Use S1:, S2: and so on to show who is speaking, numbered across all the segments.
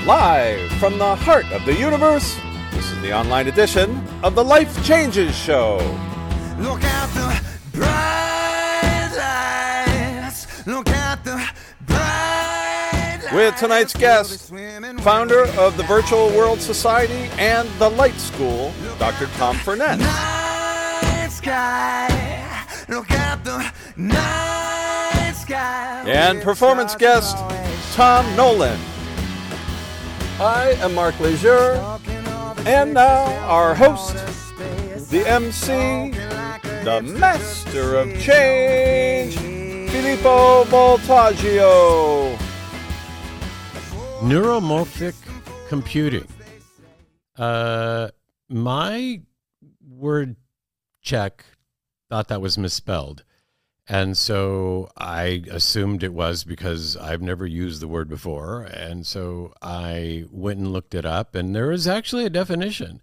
S1: Live from the heart of the universe, this is the online edition of the Life Changes Show.
S2: Look at the bright lights. Look at the bright lights.
S1: With tonight's guest, founder of the Virtual World Society and the Light School, Dr. Tom Furness.
S2: Night sky. Look at the night sky.
S1: And performance guest, Tom Nolan. I am Mark Leisure, and now our host, the MC, the master of change, Filippo Voltaggio.
S3: Neuromorphic computing. My word check thought that was misspelled. And so I assumed it was because I've never used the word before. And so I went and looked it up, and there is actually a definition.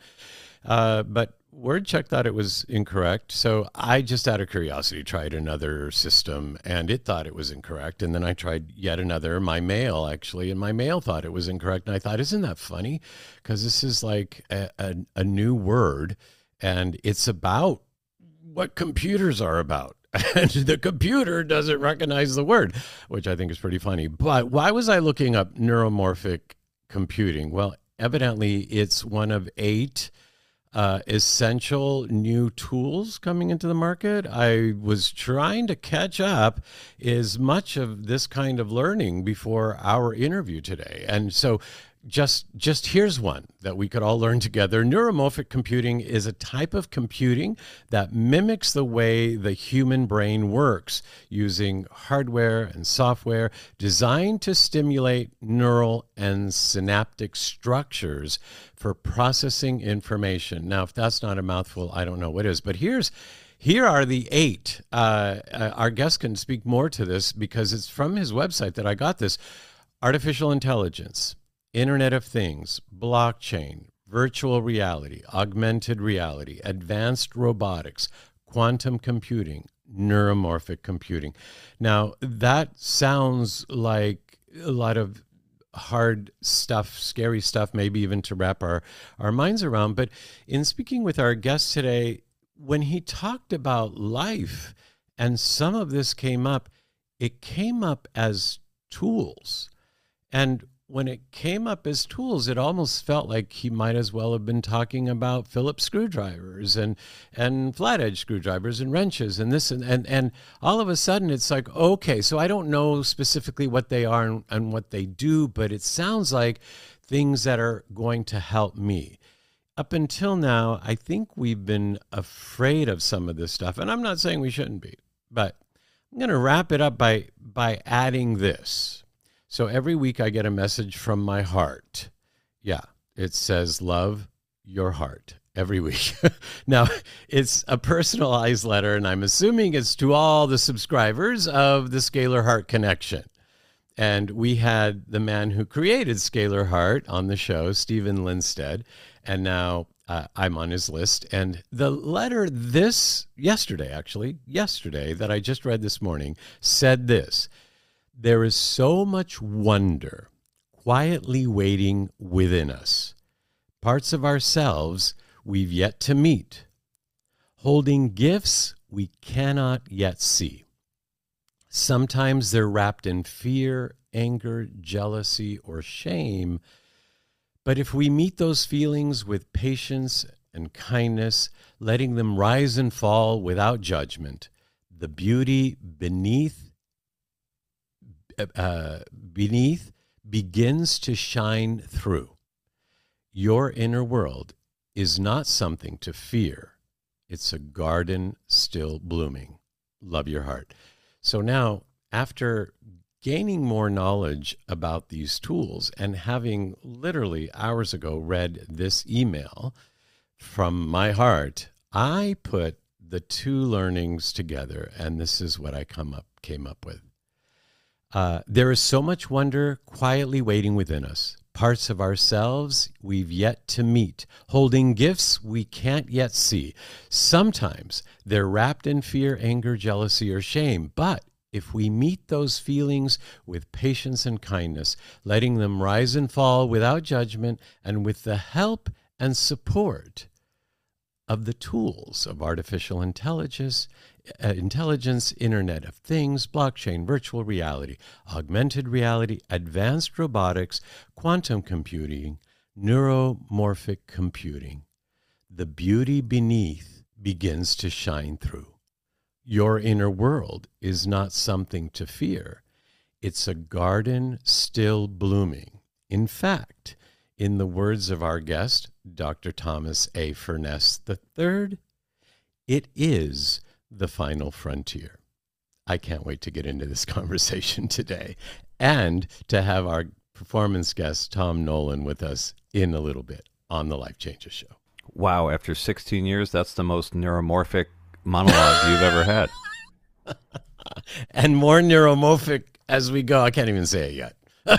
S3: But WordCheck thought it was incorrect. So I just out of curiosity tried another system, and it thought it was incorrect. And then I tried yet another, my mail actually, and my mail thought it was incorrect. And I thought, isn't that funny? Because this is like a new word, and it's about what computers are about. And the computer doesn't recognize the word, which I think is pretty funny. But why was I looking up neuromorphic computing? Well, evidently it's one of 8 essential new tools coming into the market. I was trying to catch up as much of this kind of learning before our interview today. And so just here's one that we could all learn together. Neuromorphic computing is a type of computing that mimics the way the human brain works using hardware and software designed to stimulate neural and synaptic structures for processing information. Now, if that's not a mouthful, I don't know what is. But here are the 8. Our guest can speak more to this because it's from his website that I got this. Artificial intelligence, Internet of Things, blockchain, virtual reality, augmented reality, advanced robotics, quantum computing, neuromorphic computing. Now, that sounds like a lot of hard stuff, scary stuff, maybe even to wrap our minds around. But in speaking with our guest today, when he talked about life and some of this came up, it came up as tools. And when it came up as tools, it almost felt like he might as well have been talking about Phillips screwdrivers and flat edge screwdrivers and wrenches and this and all of a sudden it's like, okay, so I don't know specifically what they are and what they do, but it sounds like things that are going to help me. Up until now, I think we've been afraid of some of this stuff, and I'm not saying we shouldn't be, but I'm going to wrap it up by adding this. So every week I get a message from my heart. Yeah, it says, love your heart every week. Now, it's a personalized letter, and I'm assuming it's to all the subscribers of the Scalar Heart Connection. And we had the man who created Scalar Heart on the show, Stephen Lindstedt, and now I'm on his list. And the letter yesterday that I just read this morning said this: there is so much wonder quietly waiting within us, parts of ourselves we've yet to meet, holding gifts we cannot yet see. Sometimes they're wrapped in fear, anger, jealousy, or shame. But if we meet those feelings with patience and kindness, letting them rise and fall without judgment, the beauty beneath begins to shine through. Your inner world is not something to fear. It's a garden still blooming. Love your heart. So now, after gaining more knowledge about these tools and having literally hours ago read this email from my heart, I put the 2 learnings together, and this is what I came up with. There is so much wonder quietly waiting within us, parts of ourselves we've yet to meet, holding gifts we can't yet see. Sometimes they're wrapped in fear, anger, jealousy, or shame, but if we meet those feelings with patience and kindness, letting them rise and fall without judgment and with the help and support of the tools of artificial intelligence, Internet of Things, blockchain, virtual reality, augmented reality, advanced robotics, quantum computing, neuromorphic computing. The beauty beneath begins to shine through. Your inner world is not something to fear. It's a garden still blooming. In fact, in the words of our guest, Dr. Thomas A. Furness III, it is the final frontier. I can't wait to get into this conversation today and to have our performance guest, Tom Nolan, with us in a little bit on the Life Changes Show.
S4: Wow, after 16 years, that's the most neuromorphic monologue you've ever had.
S3: And more neuromorphic as we go. I can't even say it yet.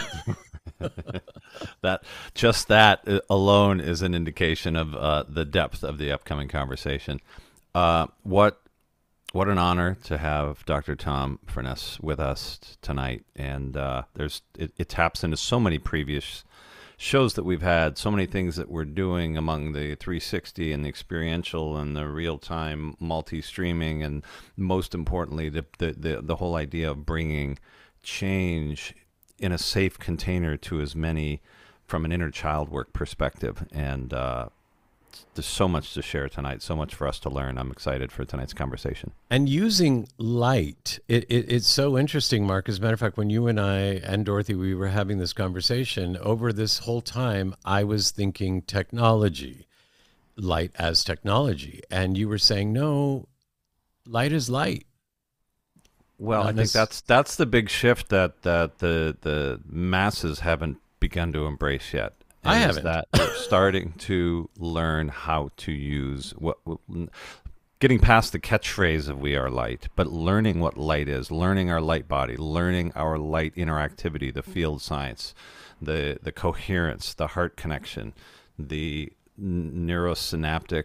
S4: That alone is an indication of the depth of the upcoming conversation. What an honor to have Dr. Tom Furness with us tonight, and it taps into so many previous shows that we've had, so many things that we're doing among the 360 and the experiential and the real-time multi-streaming, and most importantly, the whole idea of bringing change in a safe container to as many from an inner child work perspective. And there's so much to share tonight, so much for us to learn. I'm excited for tonight's conversation.
S3: And using light, it's so interesting, Mark. As a matter of fact, when you and I and Dorothy, we were having this conversation, over this whole time, I was thinking technology, light as technology. And you were saying, no, light is light.
S4: Well, I think that's the big shift that the masses haven't begun to embrace yet.
S3: I haven't.
S4: That we're starting to learn how to use getting past the catchphrase of "we are light," but learning what light is, learning our light body, learning our light interactivity, the field science, the coherence, the heart connection, the neurosynaptic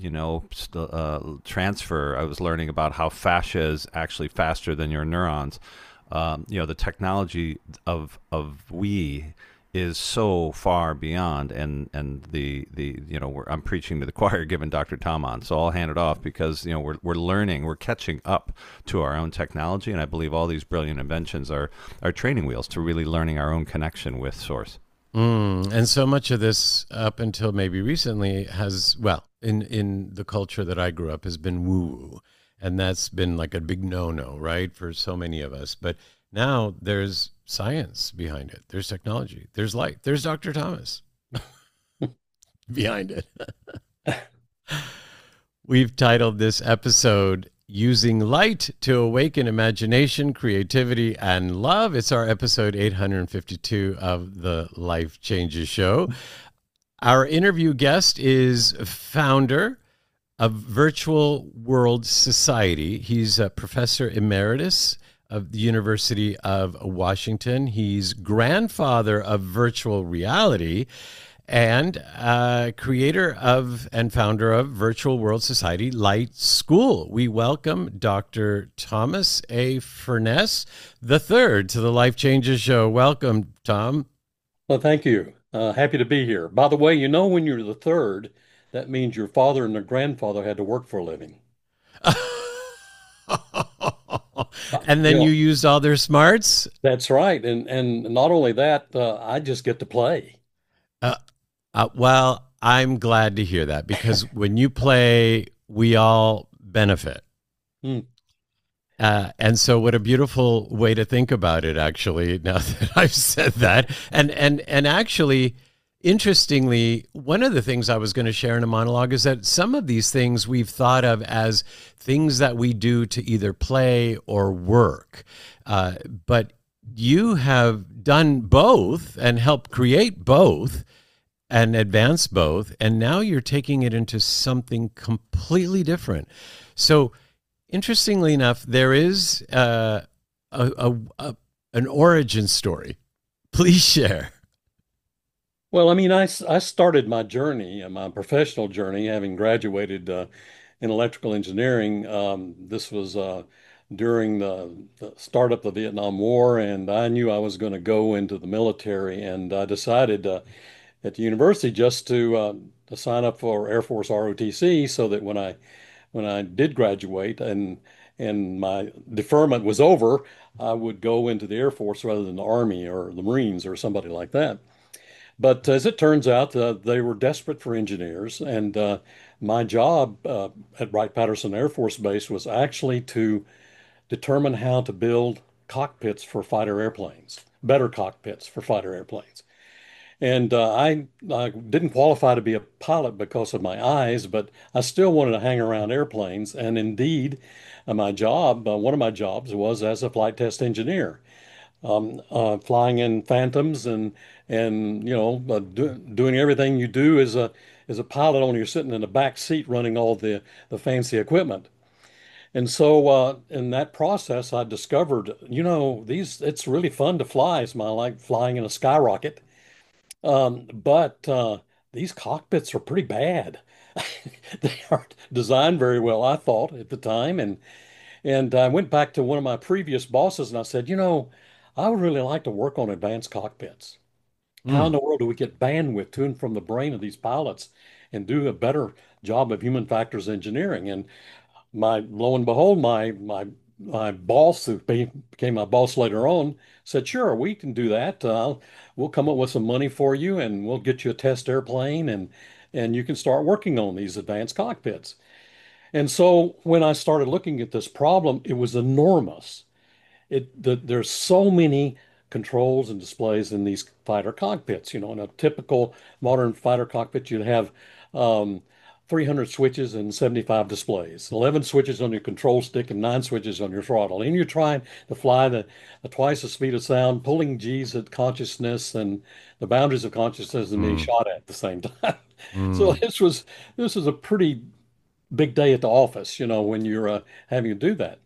S4: transfer. I was learning about how fascia is actually faster than your neurons. The technology of we is so far beyond, and I'm preaching to the choir, giving Dr. Tom on. So I'll hand it off because we're learning, we're catching up to our own technology, and I believe all these brilliant inventions are training wheels to really learning our own connection with Source.
S3: And so much of this, up until maybe recently, has, well, in the culture that I grew up, has been woo-woo. And that's been like a big no-no, right, for so many of us. But now there's science behind it. There's technology. There's light. There's Dr. Thomas behind it. We've titled this episode, Using Light to Awaken Imagination, Creativity, and Love. It's our episode 852 of the Life Changes Show. Our interview guest is founder of Virtual World Society. He's a professor emeritus of the University of Washington. He's grandfather of virtual reality and creator of and founder of Virtual World Society Light School. We welcome Dr. Thomas A. Furness III to the Life Changes Show. Welcome, Tom.
S5: Well, thank you. Happy to be here. By the way, when you're the third, that means your father and your grandfather had to work for a living.
S3: And then you used all their smarts?
S5: That's right. And not only that, I just get to play.
S3: Well, I'm glad to hear that, because when you play, we all benefit. And so what a beautiful way to think about it, actually, now that I've said that. And actually, interestingly, one of the things I was going to share in a monologue is that some of these things we've thought of as things that we do to either play or work. But you have done both and helped create both and advance both. And now you're taking it into something completely different. So interestingly enough, there is an origin story. Please share.
S5: Well, I started my journey, my professional journey, having graduated in electrical engineering. This was during the start of the Vietnam War, and I knew I was going to go into the military, and I decided at the university just to sign up for Air Force ROTC so that when I did graduate and my deferment was over, I would go into the Air Force rather than the Army or the Marines or somebody like that. But as it turns out, they were desperate for engineers, and my job at Wright-Patterson Air Force Base was actually to determine how to build cockpits for fighter airplanes, better cockpits for fighter airplanes. And I didn't qualify to be a pilot because of my eyes, but I still wanted to hang around airplanes. And indeed, one of my jobs was as a flight test engineer, flying in Phantoms and doing everything you do as a pilot, only you're sitting in the back seat running all the fancy equipment. And so in that process, I discovered, it's really fun to fly. It's like flying in a skyrocket. But these cockpits are pretty bad. They aren't designed very well, I thought at the time. And I went back to one of my previous bosses and I said, I would really like to work on advanced cockpits. How in
S3: Mm.
S5: the world do we get bandwidth to and from the brain of these pilots and do a better job of human factors engineering? And lo and behold, my boss, who became my boss later on, said, "Sure, we can do that. We'll come up with some money for you, and we'll get you a test airplane, and you can start working on these advanced cockpits." And so when I started looking at this problem, it was enormous. There's so many controls and displays in these fighter cockpits. In a typical modern fighter cockpit, you'd have um, 300 switches and 75 displays, 11 switches on your control stick and 9 switches on your throttle. And you're trying to fly twice the speed of sound, pulling G's at consciousness and the boundaries of consciousness and being
S3: Mm.
S5: shot at the same time. So
S3: Mm.
S5: this was a pretty big day at the office, when you're having to do that.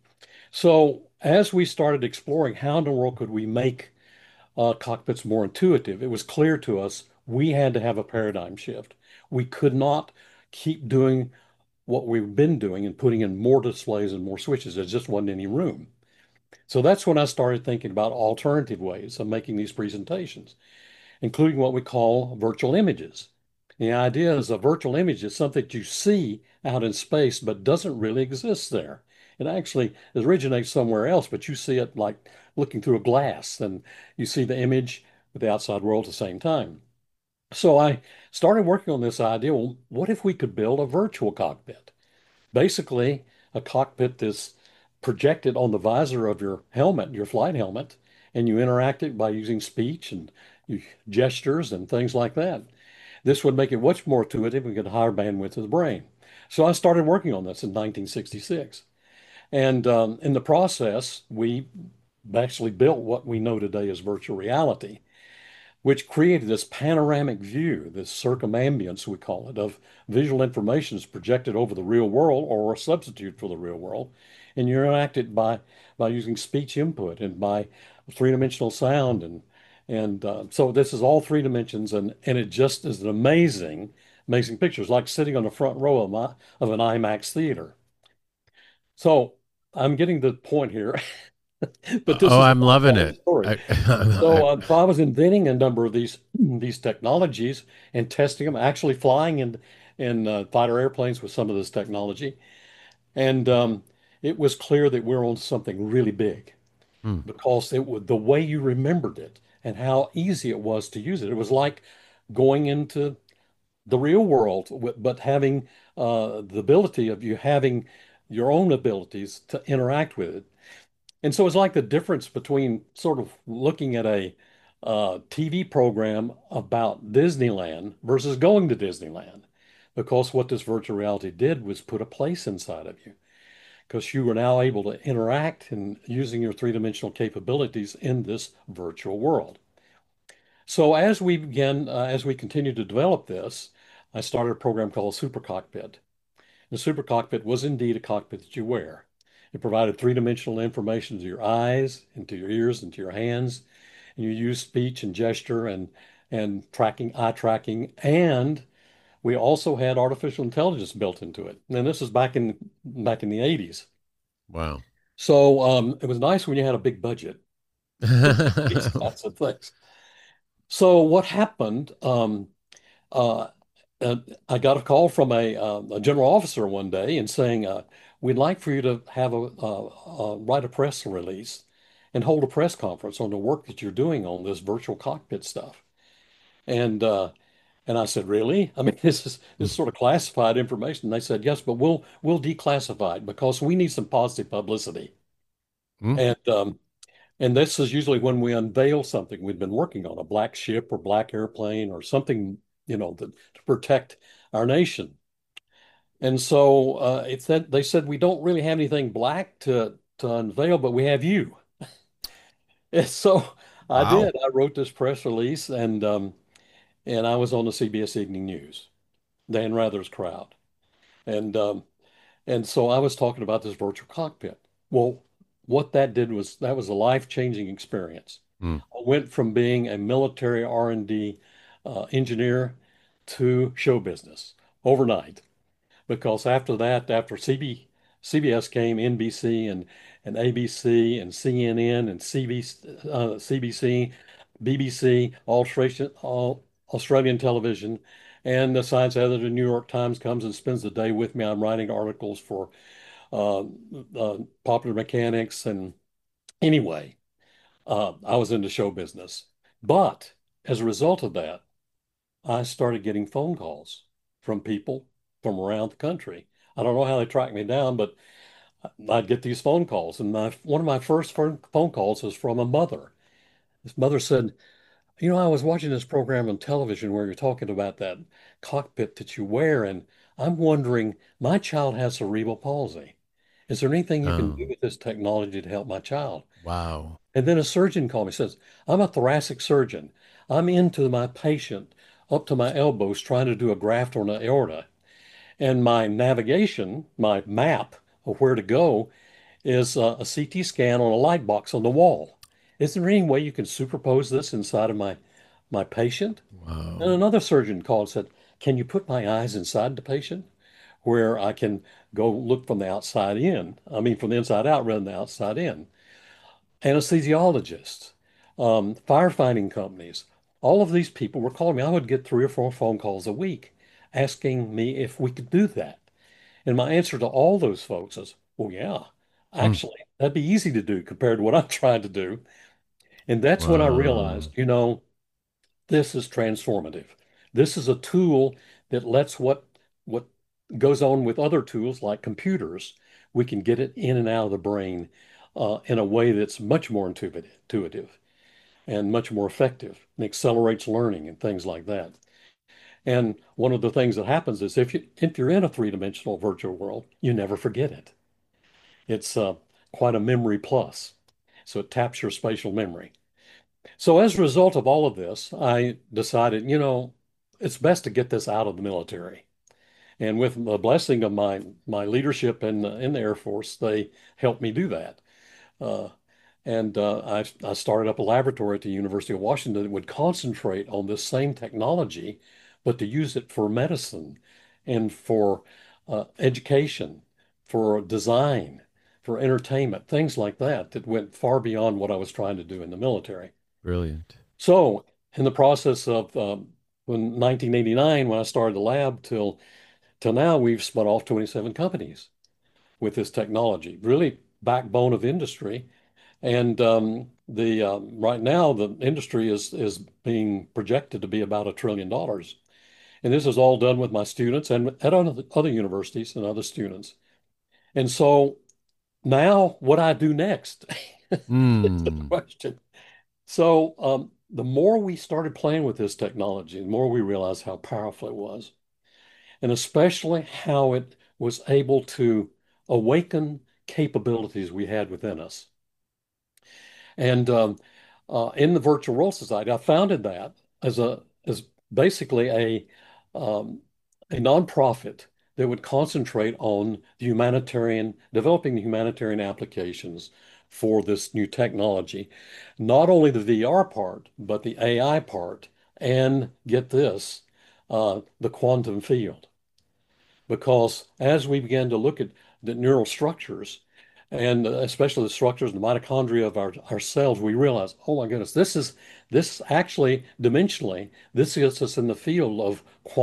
S5: So as we started exploring how in the world could we make cockpits more intuitive, it was clear to us we had to have a paradigm shift. We could not keep doing what we've been doing and putting in more displays and more switches. There just wasn't any room. So that's when I started thinking about alternative ways of making these presentations, including what we call virtual images. The idea is a virtual image is something that you see out in space but doesn't really exist there. It actually originates somewhere else, but you see it like looking through a glass and you see the image with the outside world at the same time. So I started working on this idea. Well, what if we could build a virtual cockpit? Basically, a cockpit that's projected on the visor of your helmet, your flight helmet, and you interact it by using speech and gestures and things like that. This would make it much more intuitive and get higher bandwidth of the brain. So I started working on this in 1966. And in the process, we actually built what we know today as virtual reality, which created this panoramic view, this circumambience, we call it, of visual information is projected over the real world or a substitute for the real world. And you interact it by using speech input and by three-dimensional sound. And so this is all 3 dimensions, and it just is an amazing picture. It's like sitting on the front row of an IMAX theater. So I'm getting the point here, but this
S3: Oh,
S5: is a
S3: I'm loving
S5: long
S3: it.
S5: story. So I was inventing a number of these technologies and testing them, actually flying in fighter airplanes with some of this technology, and it was clear that we're on something really big
S3: Hmm.
S5: because it was the way you remembered it and how easy it was to use it. It was like going into the real world, but having the ability of you having your own abilities to interact with it. And so it's like the difference between sort of looking at a TV program about Disneyland versus going to Disneyland. Because what this virtual reality did was put a place inside of you, because you were now able to interact and using your three-dimensional capabilities in this virtual world. So as we continued to develop this, I started a program called Super Cockpit. The Super Cockpit was indeed a cockpit that you wear. It provided three-dimensional information to your eyes, into your ears, into your hands, and you use speech and gesture and eye tracking, and we also had artificial intelligence built into it. And this is back in the 80s.
S3: Wow.
S5: So it was nice when you had a big budget for these kinds of things. So what happened? Uh, uh, I got a call from a general officer one day and saying, "We'd like for you to have write a press release and hold a press conference on the work that you're doing on this virtual cockpit stuff." And and I said, "Really? I mean, this is sort of classified information." And they said, "Yes, but we'll declassify it because we need some positive publicity."
S3: Mm.
S5: And and this is usually when we unveil something we've been working on, a black ship or black airplane or something, to protect our nation. And so it said they said we don't really have anything black to unveil, but we have you. And so I
S3: Wow.
S5: did. I wrote this press release, and I was on the CBS Evening News, Dan Rather's crowd, and and so I was talking about this virtual cockpit. Well, what that did was that was a life-changing experience.
S3: Mm.
S5: I went from being a military R&D engineer to show business overnight. Because after that, after CBS came, NBC and ABC and CNN and CBC, BBC, Australian television, and the science editor of the New York Times comes and spends the day with me. I'm writing articles for uh, Popular Mechanics, and anyway, I was into show business. But as a result of that, I started getting phone calls from people from around the country. I don't know how they tracked me down, but I'd get these phone calls. And one of my first phone calls was from a mother. This mother said, I was watching this program on television where you're talking about that cockpit that you wear, and I'm wondering, my child has cerebral palsy. Is there anything you can do
S3: Oh,
S5: with this technology to help my child?
S3: wow.
S5: And then a surgeon called me, says, I'm a thoracic surgeon. I'm into my patient up to my elbows trying to do a graft on the aorta. And my navigation, my map of where to go is a CT scan on a light box on the wall. Is there any way you can superpose this inside of my patient? And
S3: Wow.
S5: another surgeon called and said, can you put my eyes inside the patient where I can go look from the outside in? I mean, from the inside out rather than the outside in. Anesthesiologists, firefighting companies, all of these people were calling me. I would get 3 or 4 phone calls a week asking me if we could do that. And my answer to all those folks is, well, yeah,
S3: Mm.
S5: actually, that'd be easy to do compared to what I'm trying to do. And that's when I
S3: Wow.
S5: realized, this is transformative. This is a tool that lets what goes on with other tools like computers, we can get it in and out of the brain in a way that's much more intuitive and much more effective and accelerates learning and things like that. And one of the things that happens is if you're in a three-dimensional virtual world, you never forget it. It's quite a memory plus. So it taps your spatial memory. So as a result of all of this, I decided, it's best to get this out of the military. And with the blessing of my leadership in the Air Force, they helped me do that. Uh, and I started up a laboratory at the University of Washington that would concentrate on this same technology, but to use it for medicine and for education, for design, for entertainment, things like that, that went far beyond what I was trying to do in the military.
S3: Brilliant.
S5: So, in the process of when 1989, when I started the lab, till now, we've spun off 27 companies with this technology, really backbone of industry. And the right now, the industry is being projected to be about $1 trillion. And this is all done with my students and at other universities and other students. And so now, what I do next is the
S3: Mm.
S5: question. So the more we started playing with this technology, the more we realized how powerful it was, and especially how it was able to awaken capabilities we had within us. And in the Virtual World Society, I founded that as basically um, a nonprofit that would concentrate on developing the humanitarian applications for this new technology, not only the VR part, but the AI part, and get this, the quantum field. Because as we began to look at the neural structures and especially the structures and the mitochondria of our cells, we realize, oh my goodness, this actually dimensionally, this gets us in the field of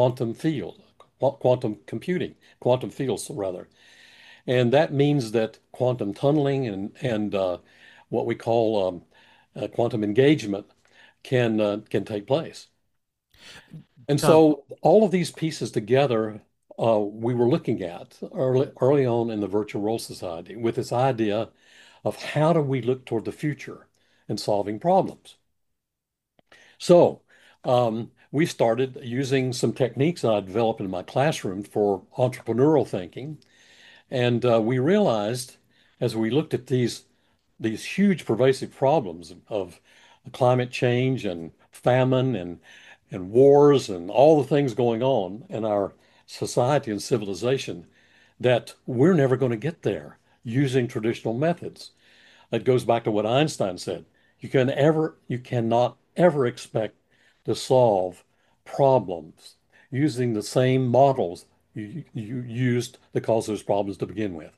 S5: quantum computing, quantum fields rather. And that means that quantum tunneling and what we call quantum engagement can take place. And
S3: Tom,
S5: so all of these pieces together, we were looking at early on in the Virtual World Society with this idea of how do we look toward the future and solving problems. So we started using some techniques that I developed in my classroom for entrepreneurial thinking. And we realized as we looked at these huge pervasive problems of climate change and famine and wars and all the things going on in our society and civilization that we're never going to get there using traditional methods. That goes back to what Einstein said. You cannot ever expect to solve problems using the same models you used to cause those problems to begin with.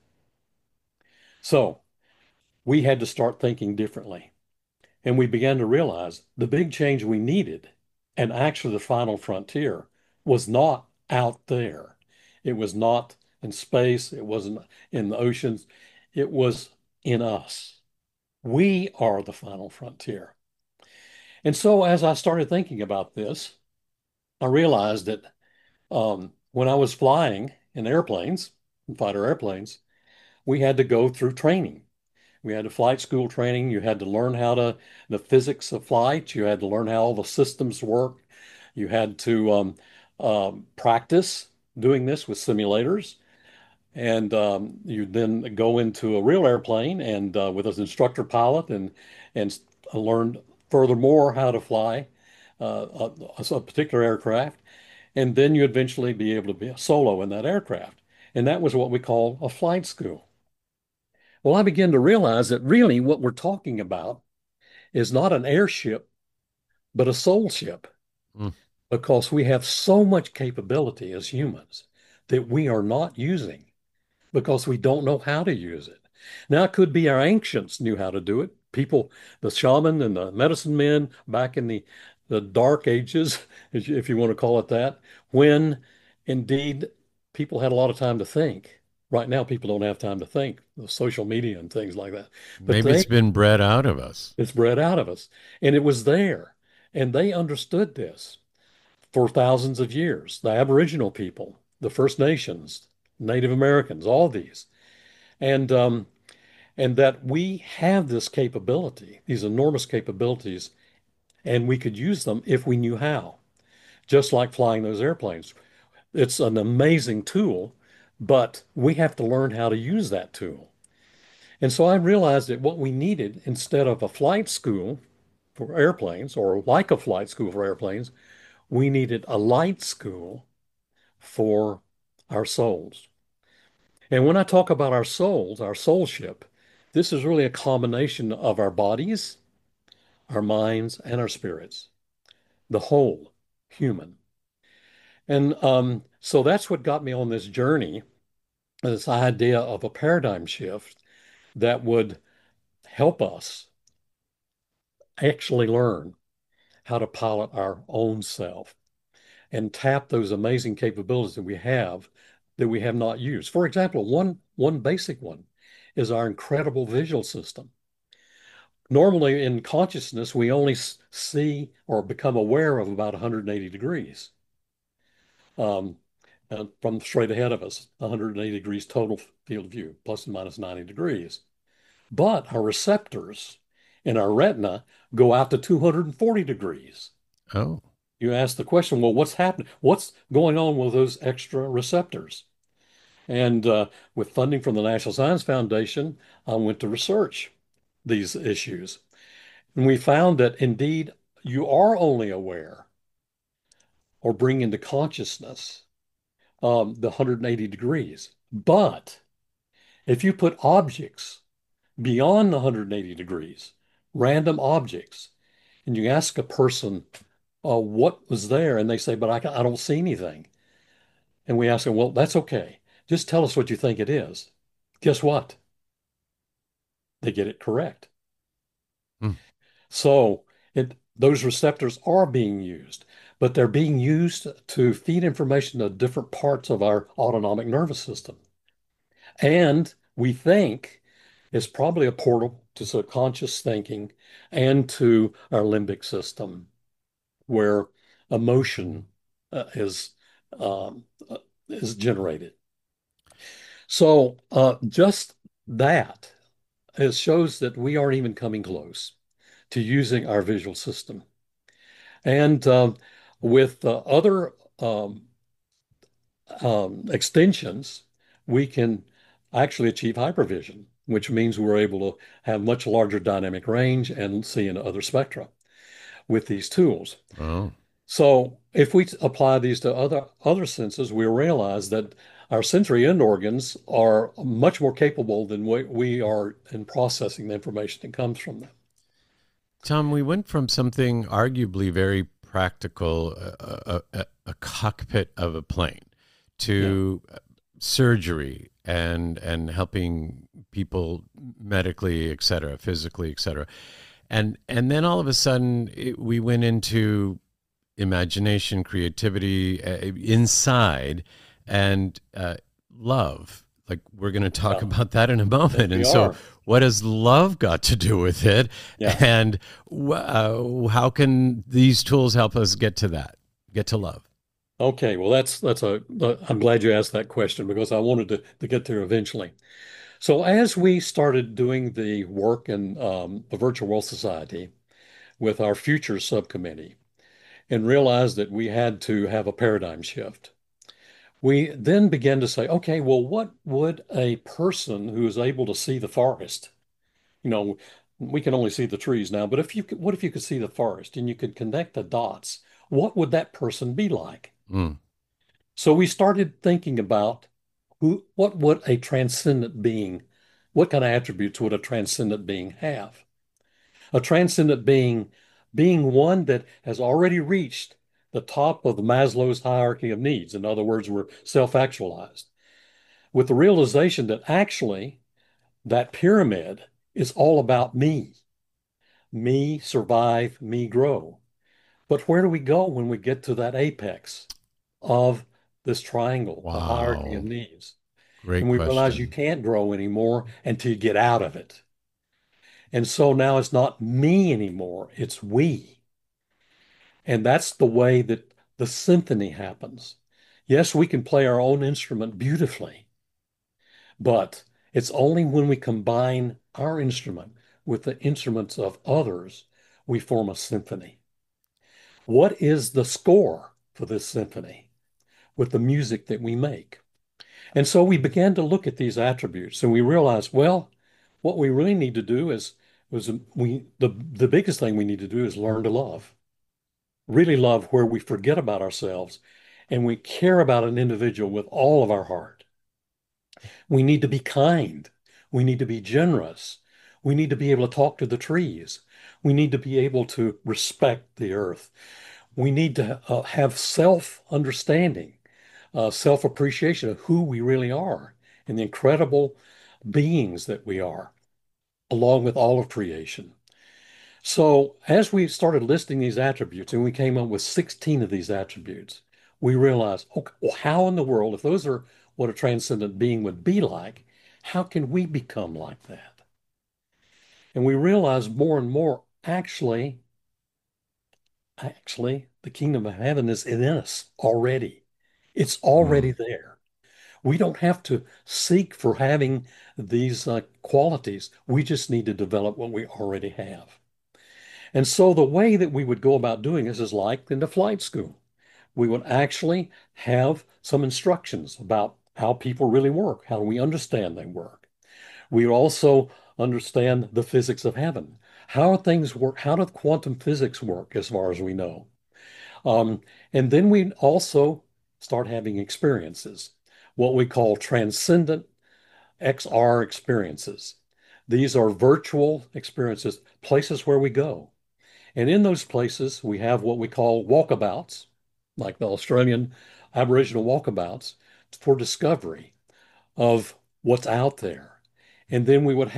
S5: So we had to start thinking differently. And we began to realize the big change we needed, and actually the final frontier, was not out there. It was not in space. It wasn't in the oceans. It was in us. We are the final frontier. And so as I started thinking about this, I realized that when I was flying in airplanes, in fighter airplanes, we had to go through training. We had a flight school training. You had to learn the physics of flight. You had to learn how all the systems work. You had to practice doing this with simulators. And you then go into a real airplane and with an instructor pilot and learn furthermore how to fly a particular aircraft. And then you eventually be able to be a solo in that aircraft. And that was what we call a flight school. Well, I began to realize that really what we're talking about is not an airship, but a soul ship,
S3: mm,
S5: because we have so much capability as humans that we are not using because we don't know how to use it. Now, it could be our ancients knew how to do it. People, the shaman and the medicine men back in the dark ages, if you want to call it that, when indeed people had a lot of time to think. Right now, people don't have time to think, the social media and things like that. But
S3: maybe it's been bred out of us.
S5: it's bred out of us. And it was there. And they understood this for thousands of years. The Aboriginal people, the First Nations, Native Americans, all these. And and that we have this capability, these enormous capabilities, and we could use them if we knew how, just like flying those airplanes. It's an amazing tool, but we have to learn how to use that tool. And so I realized that what we needed instead of a flight school for airplanes or like a flight school for airplanes, we needed a light school for our souls. And when I talk about our souls, our soulship, this is really a combination of our bodies, our minds, and our spirits, the whole human. And so that's what got me on this journey, this idea of a paradigm shift that would help us actually learn how to pilot our own self and tap those amazing capabilities that we have not used. For example, one basic one is our incredible visual system. Normally in consciousness, we only see or become aware of about 180 degrees um, from straight ahead of us, 180 degrees total field of view, plus and minus 90 degrees. But our receptors in our retina go out to 240 degrees.
S3: Oh,
S5: You ask the question, well, what's happening? What's going on with those extra receptors? And with funding from the National Science Foundation, I went to research these issues. And we found that indeed you are only aware or bring into consciousness the 180 degrees. But if you put objects beyond the 180 degrees, random objects, and you ask a person what was there, and they say, but I don't see anything. And we ask them, well, that's okay. Just tell us what you think it is. Guess what? they get it correct.
S3: Hmm.
S5: So those receptors are being used, but they're being used to feed information to different parts of our autonomic nervous system. And we think it's probably a portal to subconscious thinking and to our limbic system, where emotion uh, is um, uh, is generated. So just that it shows that we aren't even coming close to using our visual system. And with other extensions, we can actually achieve hypervision, which means we're able to have much larger dynamic range and see in other spectra with these tools.
S3: Oh.
S5: So if we apply these to other senses, we realize that our sensory end organs are much more capable than we are in processing the information that comes from them.
S3: Tom, we went from something arguably very practical, a cockpit of a plane,
S5: Yeah.
S3: to surgery and helping people medically, et cetera, physically, et cetera. And then all of a sudden we went into imagination, creativity inside, and love. Like we're going to talk
S5: Yeah.
S3: about that in a moment.
S5: We
S3: And so,
S5: are.
S3: what has love got to do with it?
S5: Yeah.
S3: And how can these tools help us get to that, get to love?
S5: Okay. Well, I'm glad you asked that question because I wanted to get there eventually. So as we started doing the work in the Virtual World Society with our future subcommittee and realized that we had to have a paradigm shift, we then began to say, okay, well, what would a person who is able to see the forest, you know, we can only see the trees now, but what if you could see the forest and you could connect the dots? What would that person be like?
S3: Mm.
S5: So we started thinking about what would a transcendent being, what kind of attributes would a transcendent being have? A transcendent being one that has already reached the top of the Maslow's hierarchy of needs. In other words, we're self-actualized with the realization that actually that pyramid is all about me, me survive, me grow. But where do we go when we get to that apex of this triangle, the hierarchy of
S3: Wow.
S5: needs?
S3: Great
S5: And we realize you
S3: question.
S5: can't grow anymore until you get out of it. And so now it's not me anymore, it's we. And that's the way that the symphony happens. Yes, we can play our own instrument beautifully, but it's only when we combine our instrument with the instruments of others we form a symphony. What is the score for this symphony with the music that we make? And so we began to look at these attributes and we realized, well, what we really need to do is was we the biggest thing we need to do is learn to love. Really love where we forget about ourselves and we care about an individual with all of our heart. We need to be kind. We need to be generous. We need to be able to talk to the trees. We need to be able to respect the earth. We need to have self-understanding, self-appreciation of who we really are and the incredible beings that we are, along with all of creation. So, as we started listing these attributes, and we came up with 16 of these attributes, we realized, okay, well, how in the world, if those are what a transcendent being would be like, how can we become like that? And we realized more and more, actually, the kingdom of heaven is in us already. It's already
S3: Mm.
S5: there. We don't have to seek for having these qualities. We just need to develop what we already have. And so the way that we would go about doing this is like in the flight school. We would actually have some instructions about how people really work. How do we understand they work? We also understand the physics of heaven. How things work? How does quantum physics work as far as we know? Um, and then we also start having experiences, what we call transcendent XR experiences. These are virtual experiences, places where we go. And in those places, we have what we call walkabouts, like the Australian Aboriginal walkabouts for discovery of what's out there. And then we would have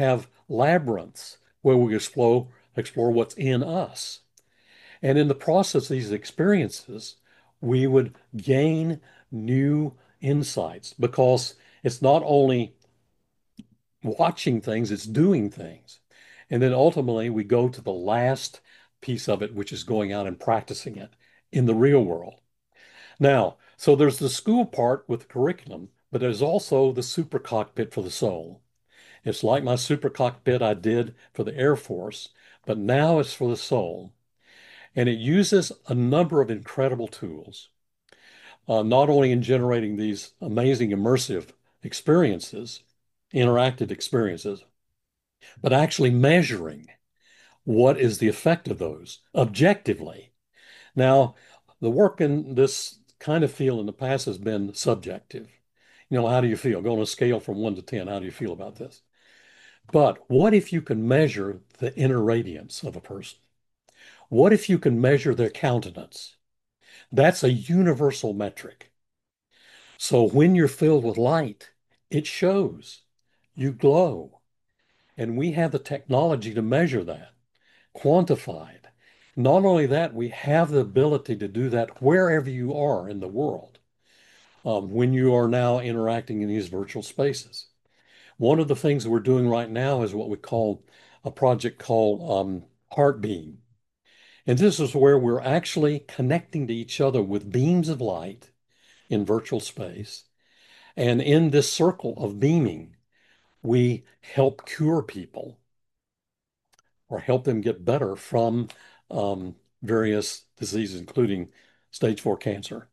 S5: labyrinths where we explore what's in us. And in the process of these experiences, we would gain new insights because it's not only watching things, it's doing things. And then ultimately, we go to the last piece of it, which is going out and practicing it in the real world. Now, so there's the school part with the curriculum, but there's also the super cockpit for the soul. It's like my super cockpit I did for the Air Force, but now it's for the soul. And it uses a number of incredible tools, not only in generating these amazing immersive experiences, interactive experiences, but actually measuring what is the effect of those objectively. Now, the work in this kind of field in the past has been subjective. How do you feel? Go on a scale from 1 to 10, how do you feel about this? But what if you can measure the inner radiance of a person? What if you can measure their countenance? That's a universal metric. So when you're filled with light, it shows. You glow. And we have the technology to measure that, quantify it. Not only that, we have the ability to do that wherever you are in the world, when you are now interacting in these virtual spaces. One of the things that we're doing right now is what we call a project called HeartBeam. And this is where we're actually connecting to each other with beams of light in virtual space. And in this circle of beaming, we help cure people or help them get better from various diseases, including stage 4 cancer.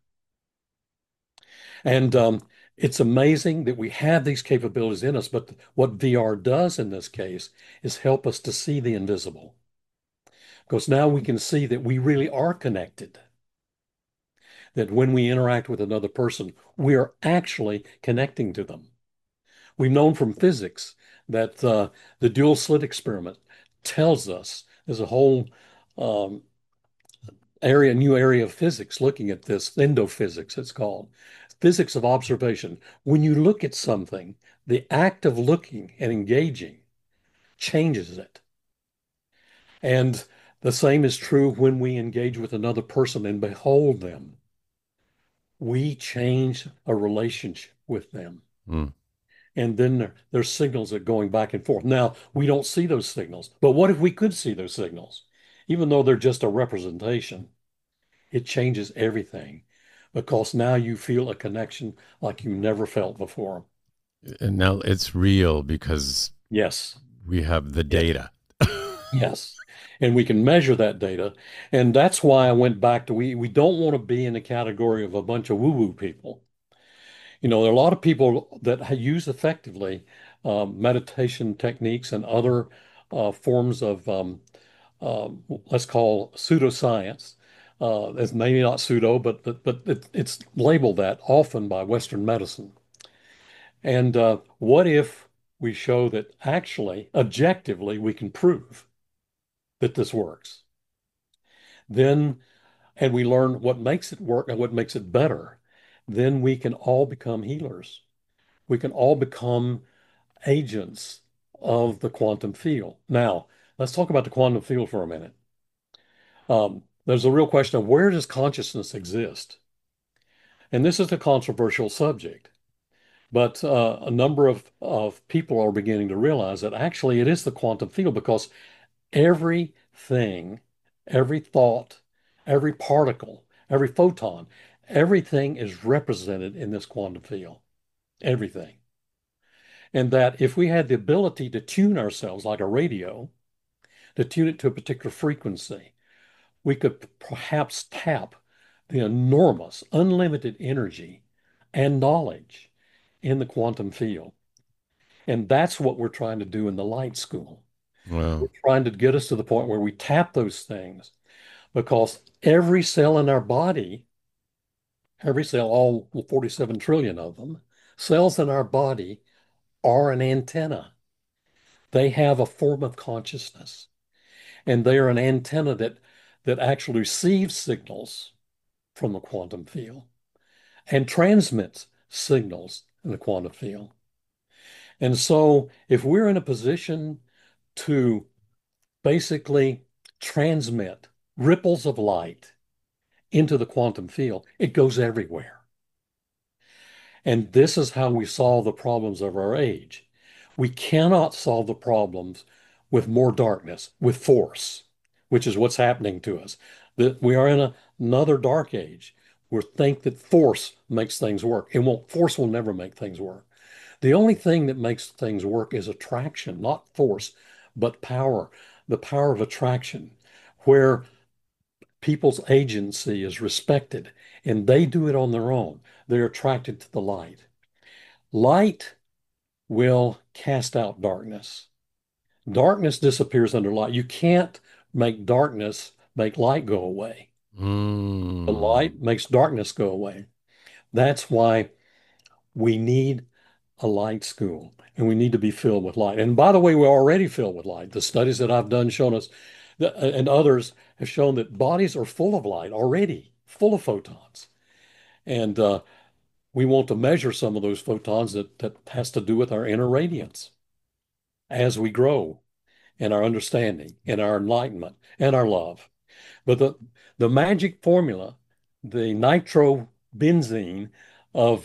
S5: And it's amazing that we have these capabilities in us, but what VR does in this case is help us to see the invisible. Because now we can see that we really are connected. That when we interact with another person, we are actually connecting to them. We've known from physics that the dual slit experiment tells us there's a whole um, new area of physics looking at this, endophysics it's called, physics of observation. When you look at something, the act of looking and engaging changes it. And the same is true when we engage with another person and behold them. We change a relationship with them.
S3: Mm.
S5: And then there's signals that are going back and forth. Now, we don't see those signals, but what if we could see those signals? Even though they're just a representation, it changes everything because now you feel a connection like you never felt before.
S3: And now it's real because
S5: Yes,
S3: we have the
S5: yes,
S3: data.
S5: yes. And we can measure that data. And that's why I went back to we don't want to be in the category of a bunch of woo-woo people. There are a lot of people that use effectively meditation techniques and other forms of let's call pseudoscience. It's maybe not pseudo, but it's labeled that often by Western medicine. And what if we show that actually, objectively, we can prove that this works? Then, and we learn what makes it work and what makes it better, then we can all become healers. We can all become agents of the quantum field. Now, let's talk about the quantum field for a minute. There's a real question of where does consciousness exist? And this is a controversial subject, but a number of people are beginning to realize that actually it is the quantum field because everything, every thought, every particle, every photon, everything is represented in this quantum field. Everything. And that if we had the ability to tune ourselves like a radio, to tune it to a particular frequency, we could perhaps tap the enormous, unlimited energy and knowledge in the quantum field. And that's what we're trying to do in the light school. We're
S3: Wow.
S5: trying to get us to the point where we tap those things because every cell in our body, every cell, all 47 trillion of them, cells in our body are an antenna. They have a form of consciousness, and they are an antenna that actually receives signals from the quantum field and transmits signals in the quantum field. And so if we're in a position to basically transmit ripples of light into the quantum field. It goes everywhere. And this is how we solve the problems of our age. We cannot solve the problems with more darkness, with force, which is what's happening to us. That we are in another dark age. We think that force makes things work. Force will never make things work. The only thing that makes things work is attraction, not force, but power, the power of attraction, where people's agency is respected and they do it on their own. They're attracted to the light. Light will cast out darkness. Darkness disappears under light. You can't make darkness make light go away. The
S3: Mm.
S5: light makes darkness go away. That's why we need a light school and we need to be filled with light. And by the way, we're already filled with light. The studies that I've done shown us that, and others have shown that bodies are full of light already, full of photons. And we want to measure some of those photons that has to do with our inner radiance as we grow in our understanding, in our enlightenment, and our love. But the magic formula, the nitrobenzene of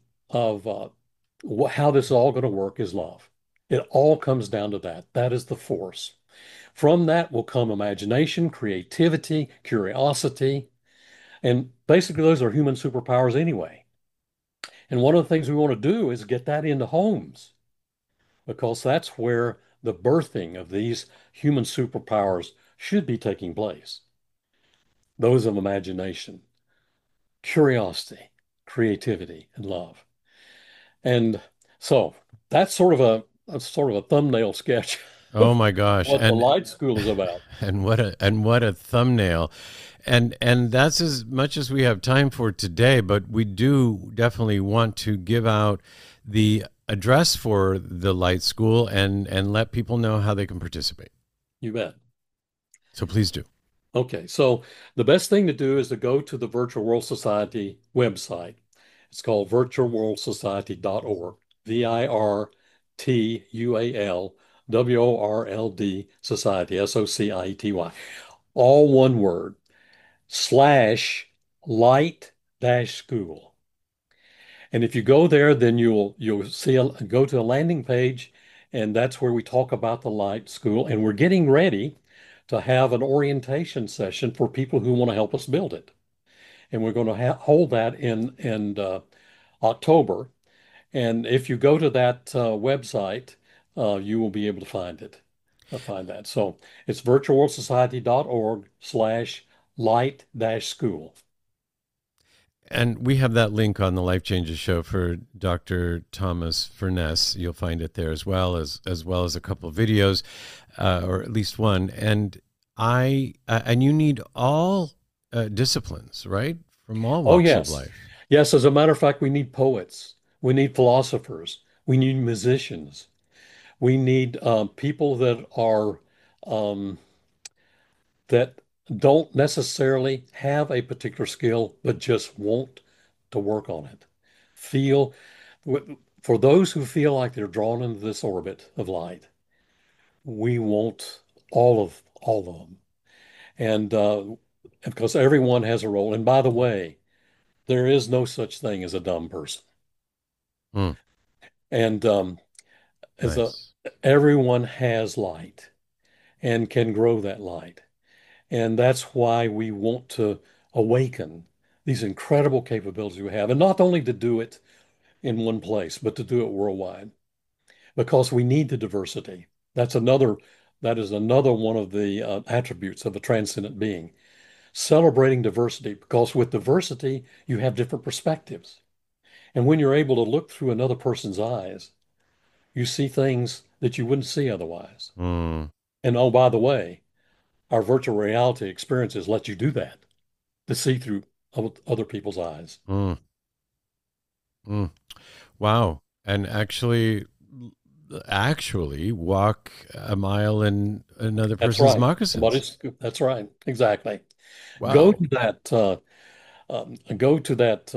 S5: how this is all going to work is love. It all comes down to that. That is the force. From that will come imagination, creativity, curiosity, and basically those are human superpowers anyway. And one of the things we want to do is get that into homes because that's where the birthing of these human superpowers should be taking place. Those of imagination, curiosity, creativity, and love. And so that's sort of a thumbnail sketch
S3: Oh
S5: of
S3: my gosh.
S5: what the Light School is about.
S3: And what a thumbnail. And that's as much as we have time for today, but we do definitely want to give out the address for the Light School and let people know how they can participate.
S5: You bet.
S3: So please do.
S5: Okay, so the best thing to do is to go to the Virtual World Society website. It's called virtualworldsociety.org, VIRTUALWORLD Society, SOCIETY, all one word, / light dash school. And if you go there, then you'll see go to a landing page, and that's where we talk about the Light School. And we're getting ready to have an orientation session for people who want to help us build it. And we're going to hold that in October. And if you go to that website, you will be able to find it. Find that. So it's virtualworldsociety.org / light dash school.
S3: And we have that link on the Life Changes show for Dr. Thomas Furness. You'll find it there as well as a couple of videos, or at least one. And and you need all disciplines, right? From all
S5: Oh,
S3: walks of
S5: yes.
S3: life.
S5: Yes, as a matter of fact, we need poets. We need philosophers. We need musicians. We need people um, that don't necessarily have a particular skill, but just want to work on it. Feel, for those who feel like they're drawn into this orbit of light, we want all of them. And because everyone has a role. And by the way, there is no such thing as a dumb person.
S3: Mm,
S5: And as a
S3: nice.
S5: everyone has light and can grow that light. And that's why we want to awaken these incredible capabilities we have, and not only to do it in one place, but to do it worldwide, because we need the diversity. That is another one of the attributes of a transcendent being, celebrating diversity, because with diversity, you have different perspectives. And when you're able to look through another person's eyes, you see things that you wouldn't see otherwise.
S3: Mm,
S5: And oh, by the way, our virtual reality experiences let you do that, to see through other people's eyes.
S3: mm, mm. Wow. And actually walk a mile in another
S5: That's
S3: person's
S5: right.
S3: moccasins.
S5: That's right. Exactly. Go
S3: Wow.
S5: to that, go to that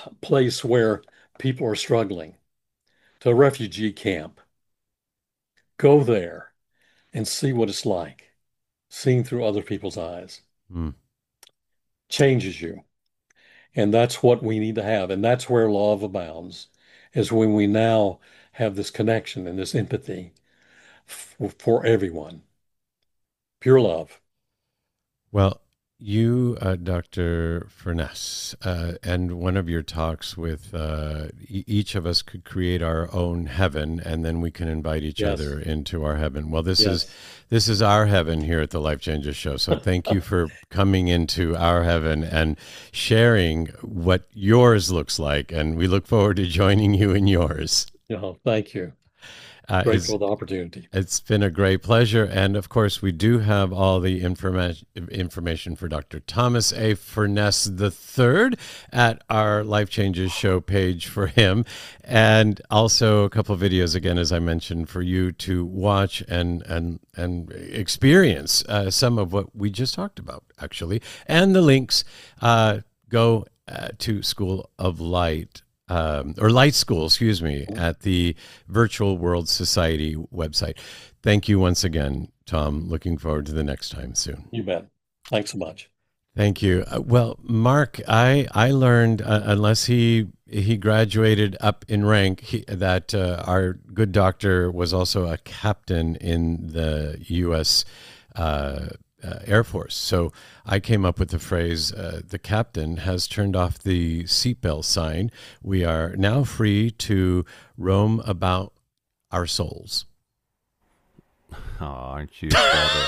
S5: place where people are struggling, to a refugee camp, Go there and see what it's like, seeing through other people's eyes.
S3: Mm.
S5: Changes you. And that's what we need to have. And that's where love abounds, is when we now have this connection and this empathy for everyone. Pure love.
S3: Well, you, Dr. Furness, and one of your talks with each of us could create our own heaven, and then we can invite each
S5: Yes.
S3: other into our heaven. Well, this
S5: Yes.
S3: is our heaven here at the Life Changes Show. So thank you for coming into our heaven and sharing what yours looks like, and we look forward to joining you in yours.
S5: Thank you.
S3: It's-
S5: Grateful for the opportunity.
S3: It's been a great pleasure. And of course, we do have all the information for Dr. Thomas A. Furness III at our Life Changes Show page for him. And also a couple of videos, again, as I mentioned, for you to watch and experience some of what we just talked about, actually. And the links go to School of Light. Or Light School, excuse me, at the Virtual World Society website. Thank you once again, Tom. Looking forward to the next time soon.
S5: You bet. Thanks so much.
S3: Thank you. Well, Mark, I learned, unless he graduated up in rank, that our good doctor was also a captain in the U.S. Air Force. So I came up with the phrase, the captain has turned off the seatbelt sign. We are now free to roam about our souls.
S4: Oh, aren't you clever?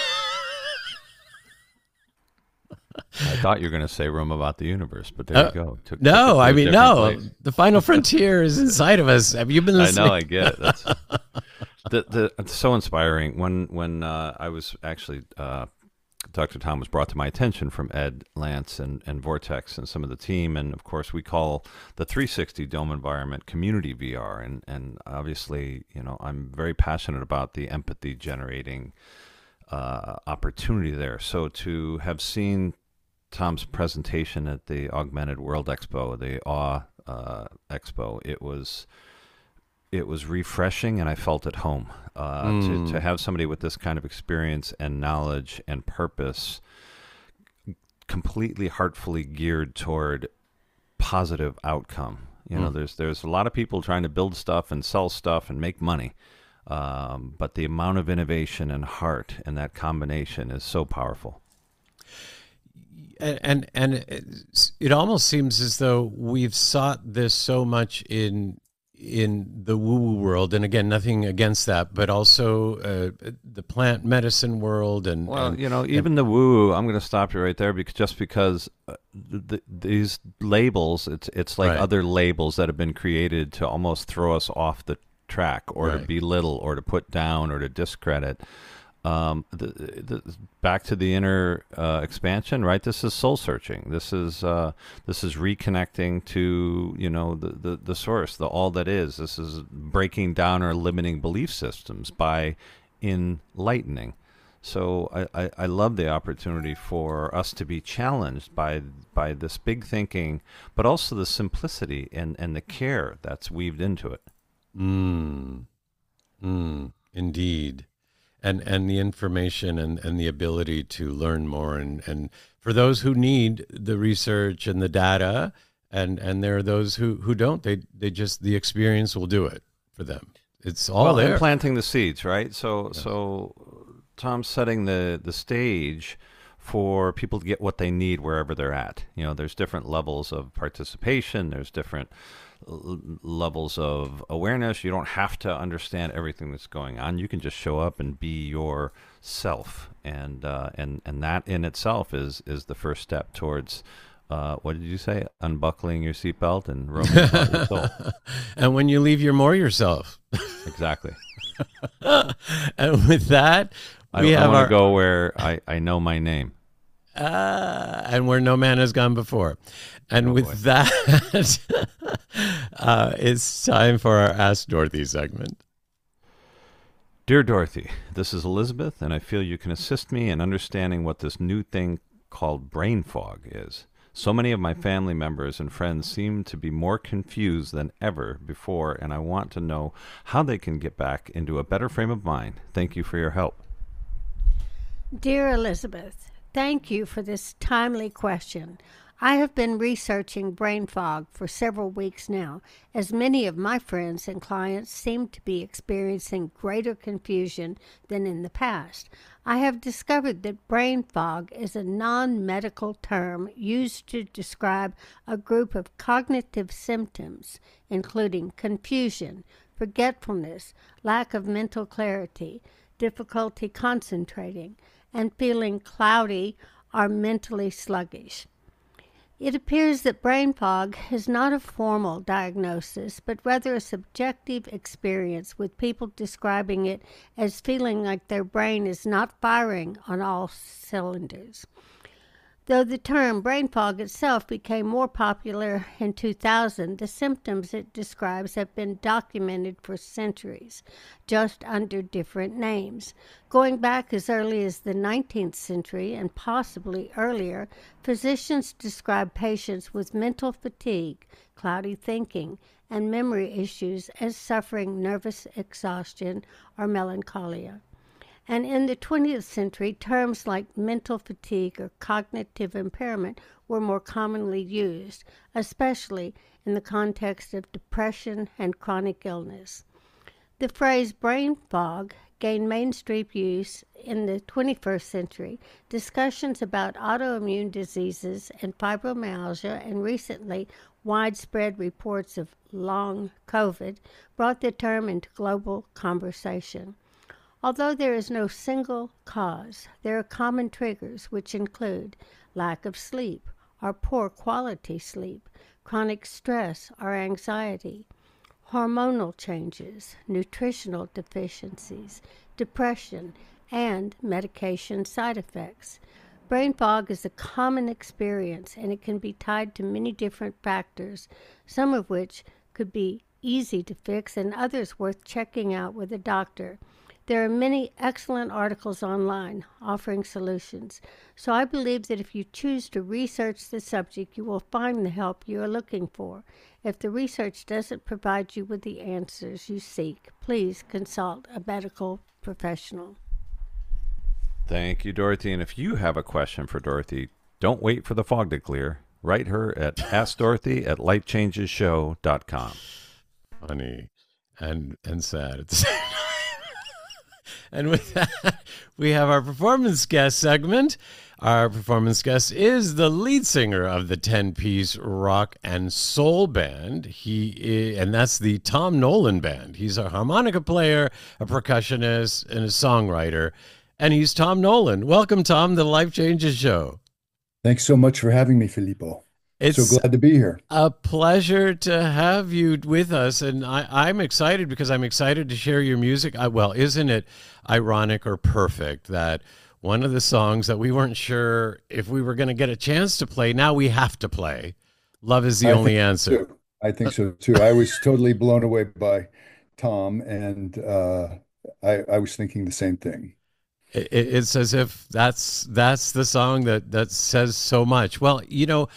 S4: I thought you were going to say roam about the universe, but there you go. Took it to a different place.
S3: The final frontier is inside of us. Have you been listening?
S4: I know, I get it. That's it's so inspiring. When I was actually Dr. Tom was brought to my attention from Ed, Lance, and Vortex and some of the team. And, of course, we call the 360 Dome environment community VR. And obviously, I'm very passionate about the empathy-generating opportunity there. So to have seen Tom's presentation at the Augmented World Expo, the AWE Expo, it was refreshing, and I felt at home. To have somebody with this kind of experience and knowledge and purpose completely heartfully geared toward positive outcome. There's a lot of people trying to build stuff and sell stuff and make money. But the amount of innovation and heart in that combination is so powerful.
S3: And it almost seems as though we've sought this so much in the woo-woo world, and again, nothing against that, but also the plant medicine world,
S4: even the woo. I'm going to stop you right there because these labels, it's like
S3: right.
S4: other labels that have been created to almost throw us off the track, or
S3: right.
S4: to belittle, or to put down, or to discredit. Back to the inner expansion, right? This is soul searching. This is reconnecting to the source, the all that is. This is breaking down our limiting belief systems by enlightening. So I love the opportunity for us to be challenged by this big thinking, but also the simplicity and the care that's weaved into it.
S3: Indeed. And the information and the ability to learn more, and for those who need the research and the data, and there are those who don't, they just, the experience will do it for them. It's all there.
S4: And planting the seeds, right? So Tom's setting the stage for people to get what they need wherever they're at. There's different levels of participation. There's different levels of awareness. You don't have to understand everything that's going on. You can just show up and be yourself, and that in itself is the first step towards what did you say? Unbuckling your seatbelt and roaming about your soul.
S3: And when you leave, you're more yourself.
S4: Exactly.
S3: And with that,
S4: I want to go where I know my name.
S3: And where no man has gone before. And with that, it's time for our Ask Dorothy segment.
S4: Dear Dorothy, this is Elizabeth, and I feel you can assist me in understanding what this new thing called brain fog is. So many of my family members and friends seem to be more confused than ever before, and I want to know how they can get back into a better frame of mind. Thank you for your help.
S6: Dear Elizabeth, thank you for this timely question. I have been researching brain fog for several weeks now, as many of my friends and clients seem to be experiencing greater confusion than in the past. I have discovered that brain fog is a non-medical term used to describe a group of cognitive symptoms, including confusion, forgetfulness, lack of mental clarity, difficulty concentrating, and feeling cloudy or mentally sluggish. It appears that brain fog is not a formal diagnosis, but rather a subjective experience, with people describing it as feeling like their brain is not firing on all cylinders. Though the term brain fog itself became more popular in 2000, the symptoms it describes have been documented for centuries, just under different names. Going back as early as the 19th century and possibly earlier, physicians described patients with mental fatigue, cloudy thinking, and memory issues as suffering nervous exhaustion or melancholia. And in the 20th century, terms like mental fatigue or cognitive impairment were more commonly used, especially in the context of depression and chronic illness. The phrase brain fog gained mainstream use in the 21st century. Discussions about autoimmune diseases and fibromyalgia, and recently widespread reports of long COVID, brought the term into global conversation. Although there is no single cause, there are common triggers which include lack of sleep or poor quality sleep, chronic stress or anxiety, hormonal changes, nutritional deficiencies, depression, and medication side effects. Brain fog is a common experience, and it can be tied to many different factors, some of which could be easy to fix and others worth checking out with a doctor. There are many excellent articles online offering solutions, so I believe that if you choose to research the subject, you will find the help you are looking for. If the research doesn't provide you with the answers you seek, please consult a medical professional.
S4: Thank you, Dorothy. And if you have a question for Dorothy, don't wait for the fog to clear. Write her at AskDorothy@LifeChangesShow.com.
S3: Funny and sad at the same time. And with that, we have our performance guest segment. Our performance guest is the lead singer of the 10-piece rock and soul band. And that's the Tom Nolan Band. He's a harmonica player, a percussionist, and a songwriter. And he's Tom Nolan. Welcome, Tom, to the Life Changes Show.
S7: Thanks so much for having me, Filippo.
S3: It's
S7: so glad to be here.
S3: A pleasure to have you with us. And I'm excited because I'm excited to share your music. Well, isn't it ironic or perfect that one of the songs that we weren't sure if we were going to get a chance to play, now we have to play, Love is the Only Answer.
S7: I think so, too. I was totally blown away by Tom, and I was thinking the same thing.
S3: It's as if that's the song that says so much. Well, you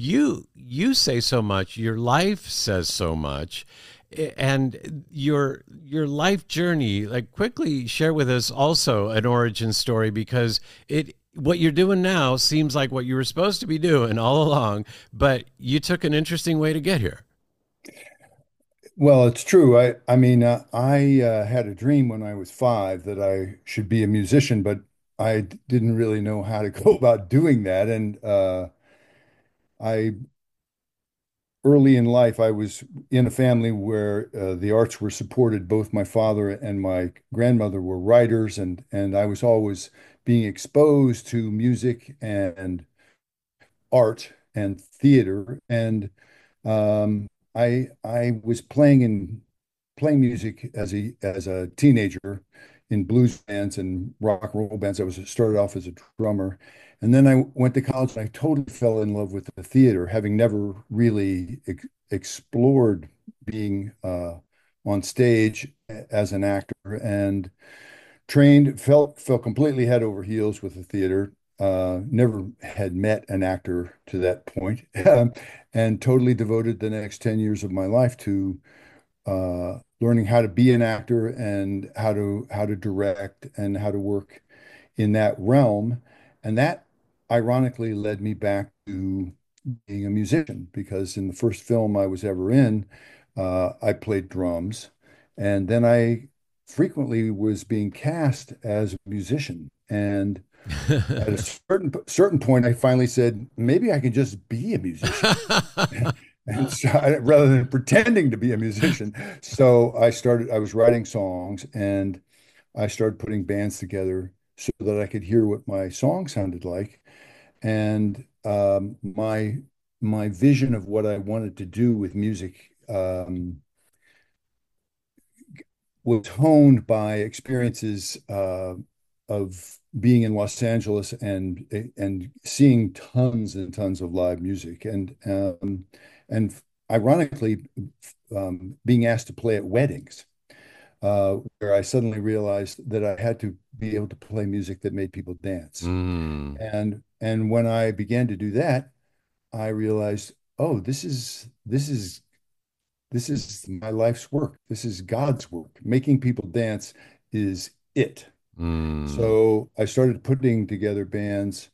S3: say so much. Your life says so much, and your life journey. Like, quickly share with us also an origin story, because what you're doing now seems like what you were supposed to be doing all along, but you took an interesting way to get here.
S7: Well, it's true. I mean, I had a dream when I was 5 that I should be a musician, but I didn't really know how to go about doing that. And I early in life, I was in a family where the arts were supported. Both my father and my grandmother were writers, and I was always being exposed to music and art and theater. And I was playing music as a teenager in blues bands and rock and roll bands. I started off as a drummer, and then I went to college and I totally fell in love with the theater, having never really explored being on stage as an actor, and fell completely head over heels with the theater. never had met an actor to that point, and totally devoted the next 10 years of my life to learning how to be an actor and how to direct and how to work in that realm. And that ironically led me back to being a musician because in the first film I was ever in, I played drums. And then I frequently was being cast as a musician. And at a certain point, I finally said, maybe I can just be a musician. And so rather than pretending to be a musician. So I was writing songs and I started putting bands together so that I could hear what my song sounded like. And my vision of what I wanted to do with music was honed by experiences of being in Los Angeles and seeing tons and tons of live music and ironically being asked to play at weddings where I suddenly realized that I had to be able to play music that made people dance.
S3: Mm.
S7: And when I began to do that, I realized, oh, this is my life's work. This is God's work. Making people dance is it.
S3: Mm.
S7: So I started putting together bands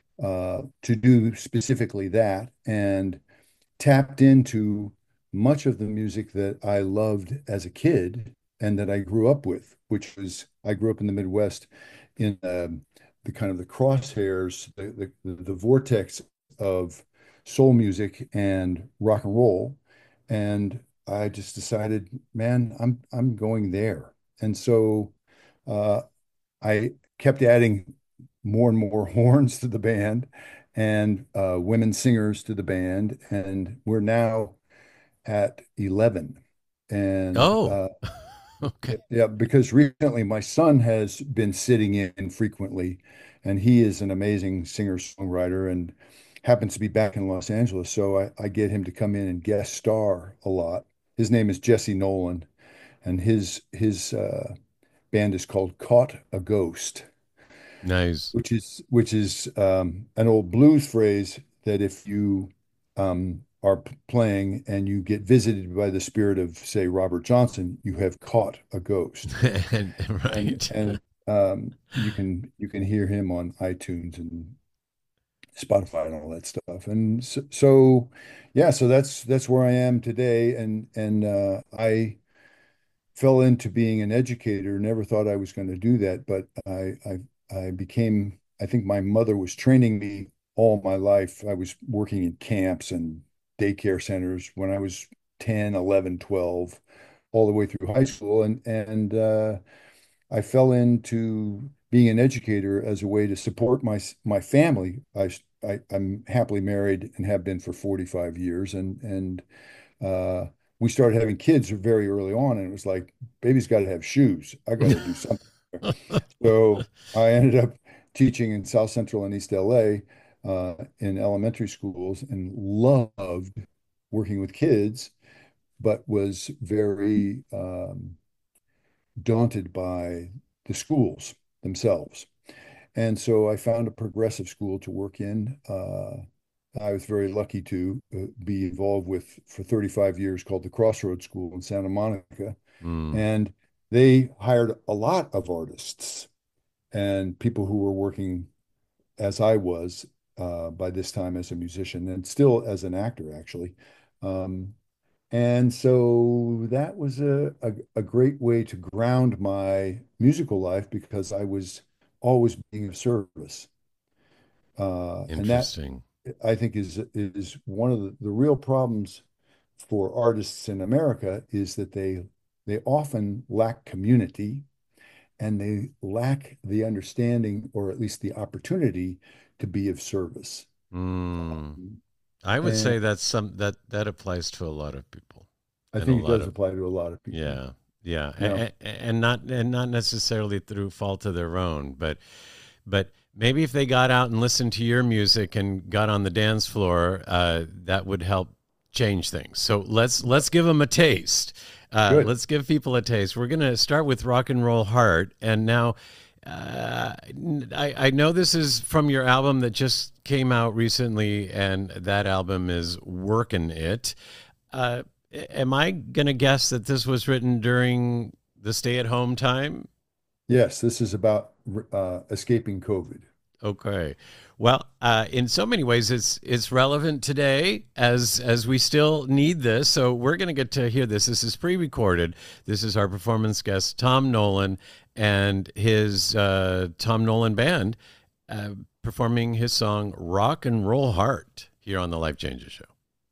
S7: to do specifically that and tapped into much of the music that I loved as a kid and that I grew up with, which was I grew up in the Midwest in the kind of the crosshairs, the vortex of soul music and rock and roll. And I just decided, man, I'm going there. And so uh, I kept adding more and more horns to the band and women singers to the band, and we're now at 11. And
S3: Oh, okay.
S7: yeah, because recently my son has been sitting in frequently, and he is an amazing singer-songwriter and happens to be back in Los Angeles. So I get him to come in and guest star a lot. His name is Jesse Nolan, and his band is called Caught a Ghost,
S3: Nice.
S7: which is an old blues phrase that if you are playing and you get visited by the spirit of, say, Robert Johnson, you have caught a ghost.
S3: Right.
S7: And you can hear him on iTunes and Spotify and all that stuff. And so yeah, so that's where I am today. And I fell into being an educator. Never thought I was going to do that, but I became. I think my mother was training me all my life. I was working in camps and daycare centers when I was 10, 11, 12, all the way through high school, and I fell into being an educator as a way to support my family. I'm happily married and have been for 45 years, and uh, we started having kids very early on, and it was like, baby's got to have shoes. I got to do something. So I ended up teaching in South Central and East LA in elementary schools and loved working with kids, but was very daunted by the schools themselves. And so I found a progressive school to work in. I was very lucky to be involved with for 35 years called the Crossroads School in Santa Monica.
S3: Mm.
S7: And they hired a lot of artists and people who were working as I was by this time as a musician and still as an actor, actually. Um, and so that was a great way to ground my musical life because I was always being of service. And that
S3: Interesting.
S7: I think is one of the real problems for artists in America is that they often lack community and they lack the understanding or at least the opportunity to be of service.
S3: Mm. I would
S7: And
S3: say that's that applies to a lot of people
S7: I
S3: and a
S7: think it
S3: lot
S7: does
S3: of
S7: apply to a lot of people.
S3: yeah, yeah,
S7: Yeah.
S3: and not necessarily through fault of their own, but maybe if they got out and listened to your music and got on the dance floor, that would help change things. So let's give them a taste.
S7: Good.
S3: Let's give people a taste. We're gonna start with Rock and Roll Heart, and now I know this is from your album that just came out recently, and that album is Workin' It. Am I going to guess that this was written during the stay-at-home time?
S7: Yes, this is about escaping COVID.
S3: Okay. Well, in so many ways, it's relevant today as we still need this. So we're going to get to hear this. This is pre-recorded. This is our performance guest, Tom Nolan, and his Tom Nolan Band performing his song Rock and Roll Heart here on the Life Changes Show.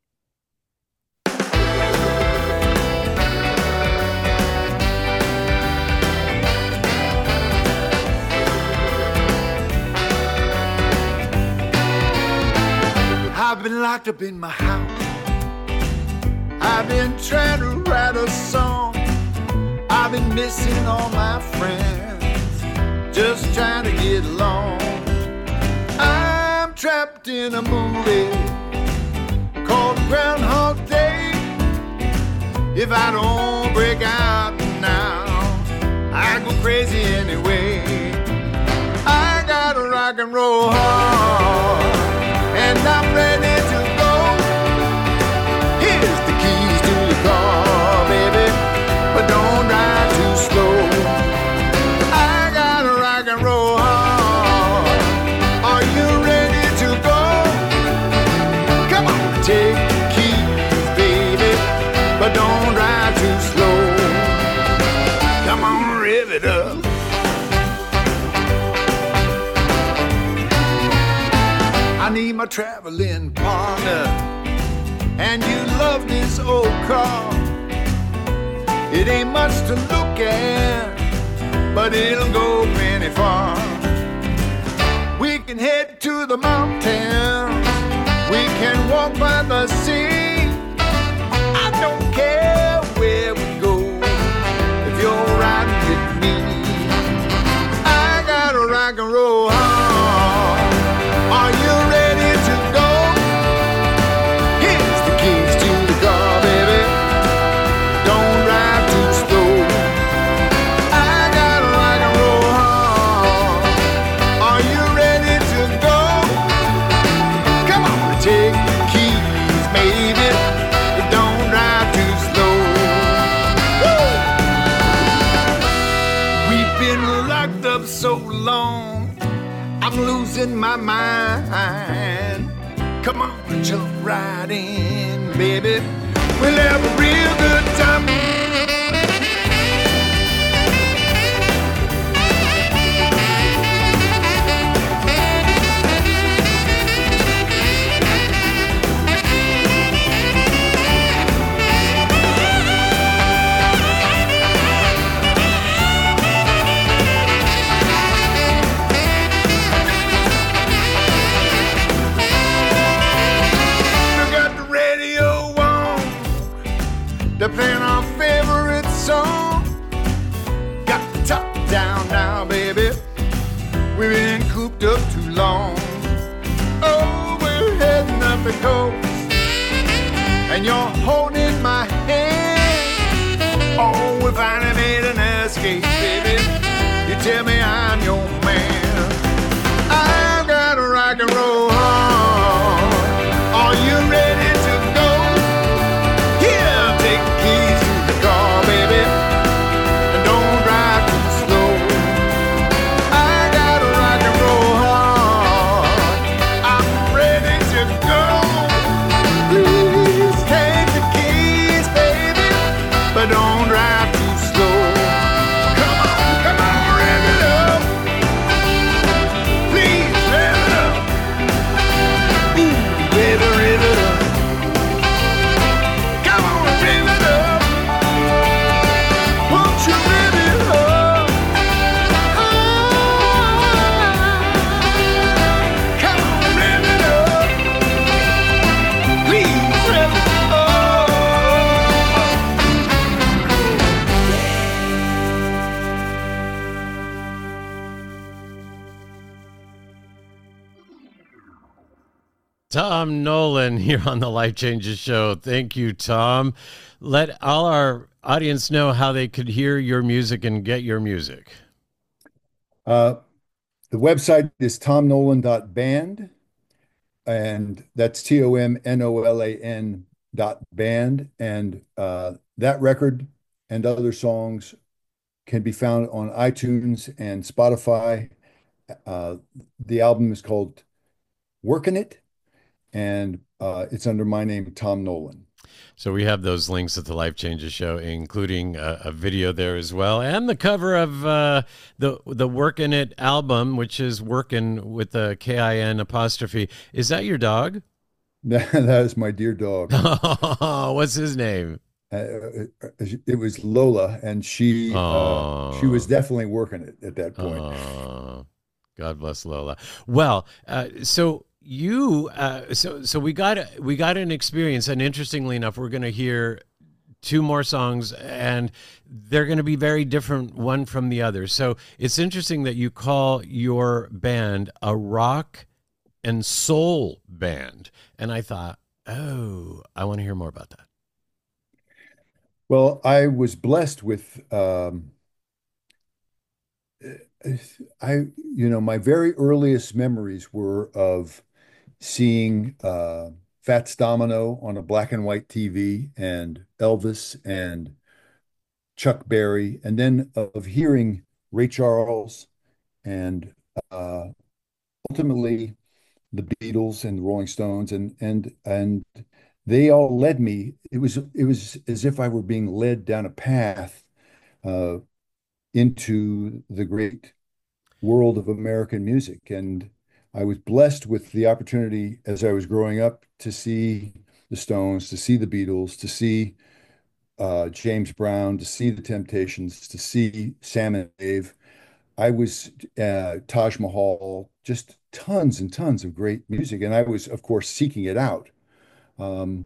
S2: I've been locked up in my house. I've been trying to write a song. I've been missing all my friends, just trying to get along. I'm trapped in a movie called Groundhog Day. If I don't break out now, I go crazy anyway. I got a rock and roll heart, and I'm ready to go. Here's the keys to your car, baby, but don't ride too slow. I got a rock and roll heart. Are you ready to go? Come on, take the keys, baby, but don't ride too slow. Come on, rev it up. I need my traveling partner, and you love this old car. It ain't much to look at, but it'll go plenty far. We can head to the mountains, we can walk by the sea. I don't care where we go, if you're riding with me. I got a rock and roll heart. Are you ready to go? Here's the keys to the car, baby. Don't drive too slow. I got a rock and roll heart. Are you ready to go? Come on, take the keys, baby. Don't drive too slow. Woo! We've been locked up so long, I'm losing my mind. Come on, jump right in, baby. We'll have a real good time. They're playing our favorite song. Got the top down now, baby. We've been cooped up too long. Oh, we're heading up the coast, and you're holding my hand. Oh, we finally made an escape, baby. You tell me I'm your man. I've got a rock and roll heart. Are you ready to go? Take the keys to the car, baby, and don't drive too slow. I got a rock and roll heart. I'm ready to go. Please take the keys, baby, but don't drive too slow. Come on, rev it up. Please rev it up. Ooh, baby, rev it up.
S3: Tom Nolan here on the Life Changes Show. Thank you, Tom. Let all our audience know how they could hear your music and get your music.
S7: Uh, the website is tomnolan.band, and that's TOMNOLAN dot band. And that record and other songs can be found on iTunes and Spotify. Uh, the album is called Workin' It, and it's under my name, Tom Nolan.
S3: So we have those links at the Life Changes Show, including a video there as well, and the cover of the Workin' It album, which is Workin' with the KIN apostrophe. Is that your dog?
S7: That is my dear dog.
S3: What's his name?
S7: It was Lola, and she was definitely working it at that point.
S3: God bless Lola. Well, so you so we got an experience, and interestingly enough, we're going to hear two more songs, and they're going to be very different one from the other. So it's interesting that you call your band a rock and soul band, and I thought, oh, I want to hear more about that.
S7: Well, I was blessed with my very earliest memories were of seeing Fats Domino on a black and white TV, and Elvis and Chuck Berry, and then of hearing Ray Charles and uh, ultimately the Beatles and the Rolling Stones, and they all led me. It was as if I were being led down a path uh, into the great world of American music. And I was blessed with the opportunity as I was growing up to see the Stones, to see the Beatles, to see James Brown, to see the Temptations, to see Sam and Dave. I was Taj Mahal, just tons and tons of great music. And I was, of course, seeking it out. Um,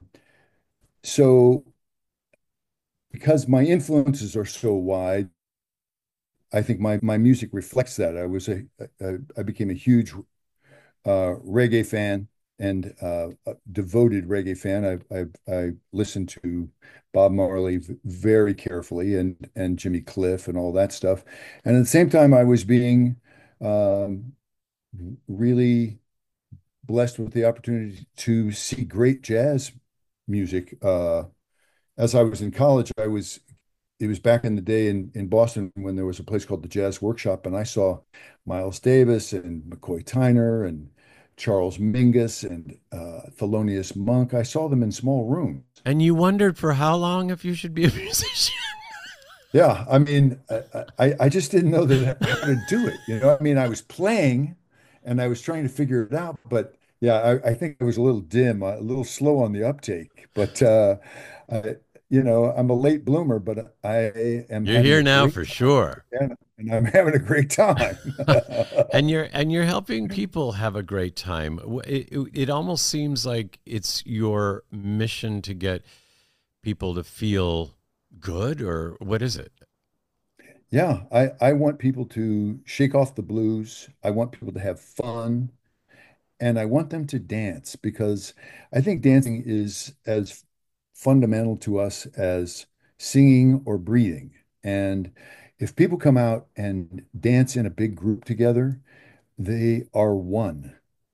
S7: so because my influences are so wide, I think my music reflects that. I became a huge reggae fan, and a devoted reggae fan. I listened to Bob Marley very carefully, and Jimmy Cliff and all that stuff. And at the same time, I was being um, really blessed with the opportunity to see great jazz music. As I was in college, it was back in the day in Boston when there was a place called the Jazz Workshop, and I saw Miles Davis and McCoy Tyner and Charles Mingus and Thelonious Monk. I saw them in small rooms.
S3: And you wondered for how long if you should be a musician.
S7: Yeah, I mean, I just didn't know how to do it. I mean, I was playing and I was trying to figure it out, but yeah, I think it was a little dim, a little slow on the uptake. But I, I'm a late bloomer, but I am
S3: You're
S7: having
S3: here
S7: a
S3: now
S7: great
S3: for sure.
S7: time, and I'm having a great time.
S3: And you're helping people have a great time. It almost seems like it's your mission to get people to feel good, or what is it?
S7: Yeah, I want people to shake off the blues. I want people to have fun, and I want them to dance because I think dancing is as fundamental to us as singing or breathing. And if people come out and dance in a big group together, they are one.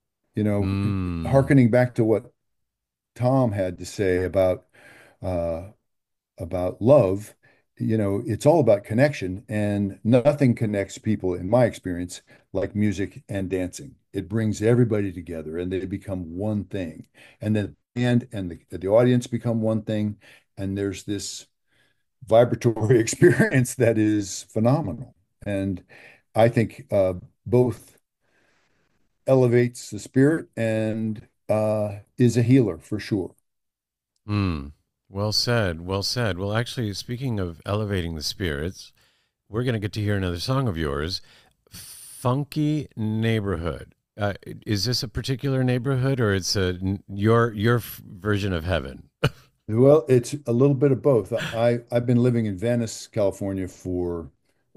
S3: Mm.
S7: Hearkening back to what Tom had to say uh, about love, it's all about connection, and nothing connects people, in my experience, like music and dancing. It brings everybody together and they become one thing. And then the band and the audience become one thing. And there's this vibratory experience that is phenomenal. And I think both elevates the spirit and is a healer for sure.
S3: Mm. Well said. Well said. Well, actually, speaking of elevating the spirits, we're going to get to hear another song of yours, Funky Neighborhood. Is this a particular neighborhood, or it's your version of heaven?
S7: Well, it's a little bit of both. I've been living in Venice, California for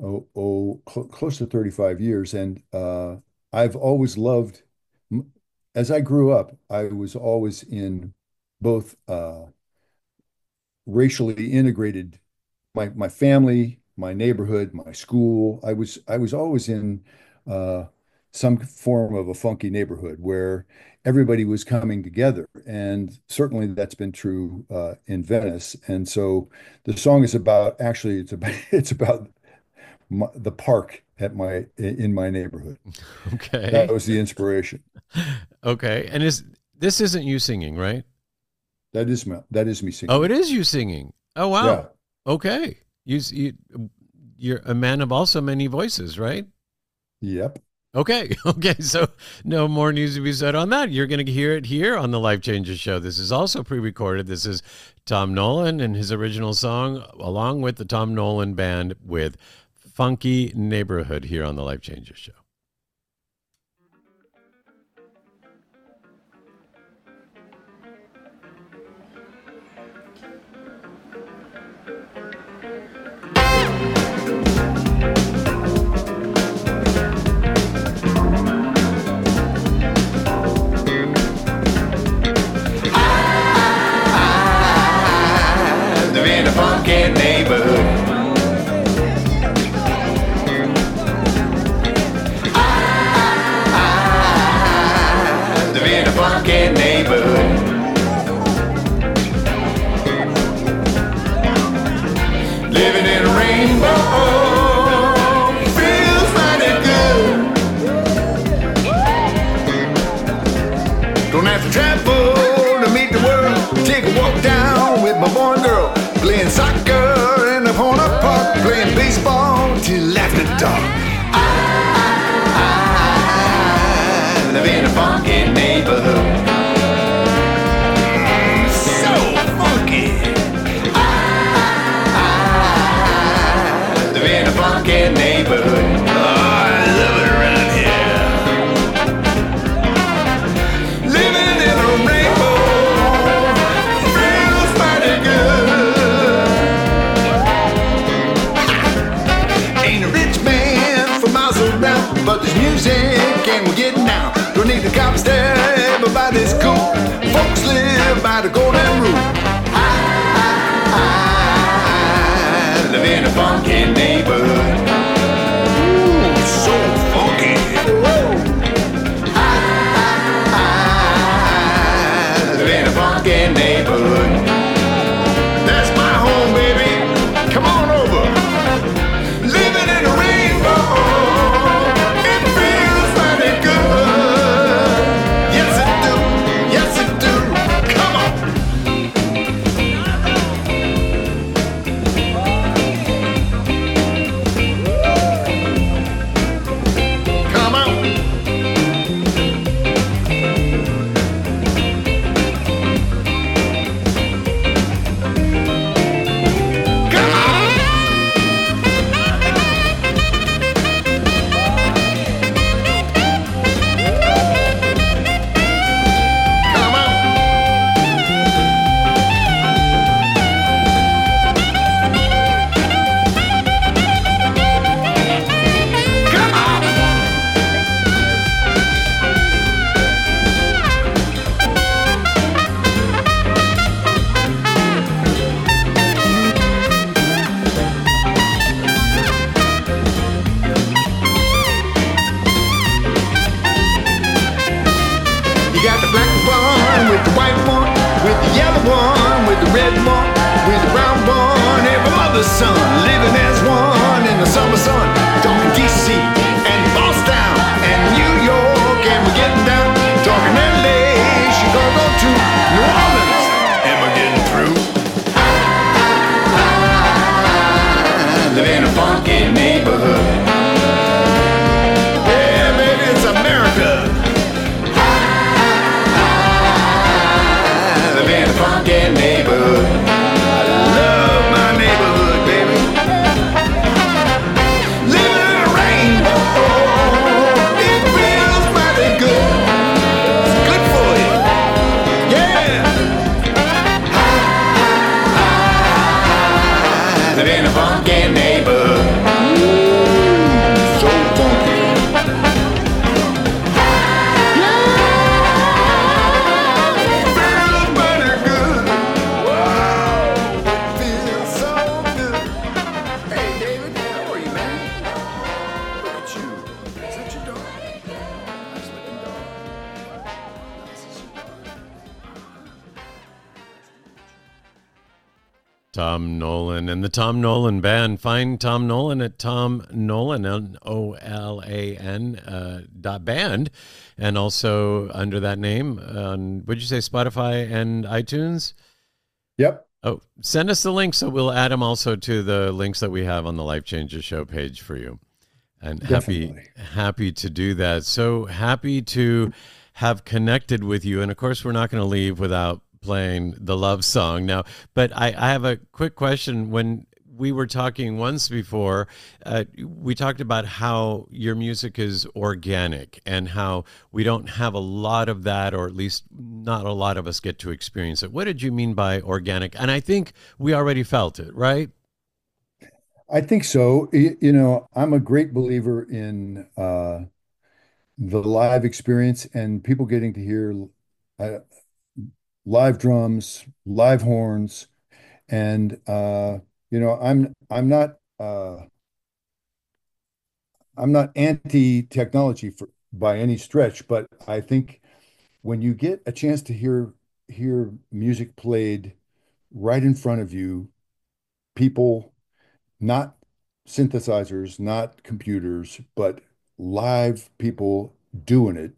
S7: close to 35 years, and I've always loved. As I grew up, I was always in both racially integrated. My family, my neighborhood, my school. I was always in uh, some form of a funky neighborhood where everybody was coming together, and certainly that's been true in Venice. And so the song is about actually it's about the park at my in my neighborhood.
S3: Okay.
S7: That was the inspiration.
S3: Okay. And this isn't you singing, right?
S7: That is me singing.
S3: Oh, it is you singing. Oh, wow.
S7: Yeah.
S3: Okay. You're a man of also many voices, right?
S7: Yep.
S3: Okay. Okay. So no more needs to be said on that. You're going to hear it here on the Life Changes Show. This is also pre-recorded. This is Tom Nolan and his original song, along with the Tom Nolan Band with Funky Neighborhood here on the Life Changes Show.
S2: In a funky neighborhood, I live in a funky neighborhood. Living in a rainbow feels mighty good. Don't have to travel to meet the world. Take a walk down with my boy and girl. Playing soccer in the corner park, playing baseball till after dark. I live in a funky neighborhood. So funky. I live in a funky neighborhood. Oh, I love it around here. Living in a rainbow feels mighty good. Ain't a rich man for miles around, but there's music and we're getting down. Don't need the cops there, everybody's cool. Folks live by the golden rule. I live in a funky neighborhood. Ooh, so funky. I live in a funky neighborhood. That's my home, baby. Come on over. Living in a rainbow, it feels mighty good. Yes it do, yes it do. Come on. Come on. Come on. Come on. Come on. You got the black one with the white one, with the yellow one, with the red one, with the brown one, every mother's son living as one in the summer sun. Talking DC and Boston and New York, and we're getting down. Talking LA, Chicago to New Orleans, and we're getting through. I live in a funky neighborhood. Yeah, baby, it's America. I live in a funky neighborhood. I love my neighborhood, baby. Living in a rainbow
S3: Tom Nolan and the Tom Nolan Band. Find Tom Nolan at Tom Nolan, Nolan, .band, and also under that name on, would you say, Spotify and iTunes?
S7: Yep.
S3: Oh, send us the link so we'll add them also to the links that we have on the Life Changes Show page for you. And happy to do that. So happy to have connected with you. And of course, we're not going to leave without playing the love song now. But I have a quick question. When we were talking once before, we talked about how your music is organic and how we don't have a lot of that, or at least not a lot of us get to experience it. What did you mean by organic? And I think we already felt it, right?
S7: I think so. You know, I'm a great believer in the live experience and people getting to hear live drums, live horns, and you know, I'm not anti-technology by any stretch, but I think when you get a chance to hear music played right in front of you, people, not synthesizers, not computers, but live people doing it.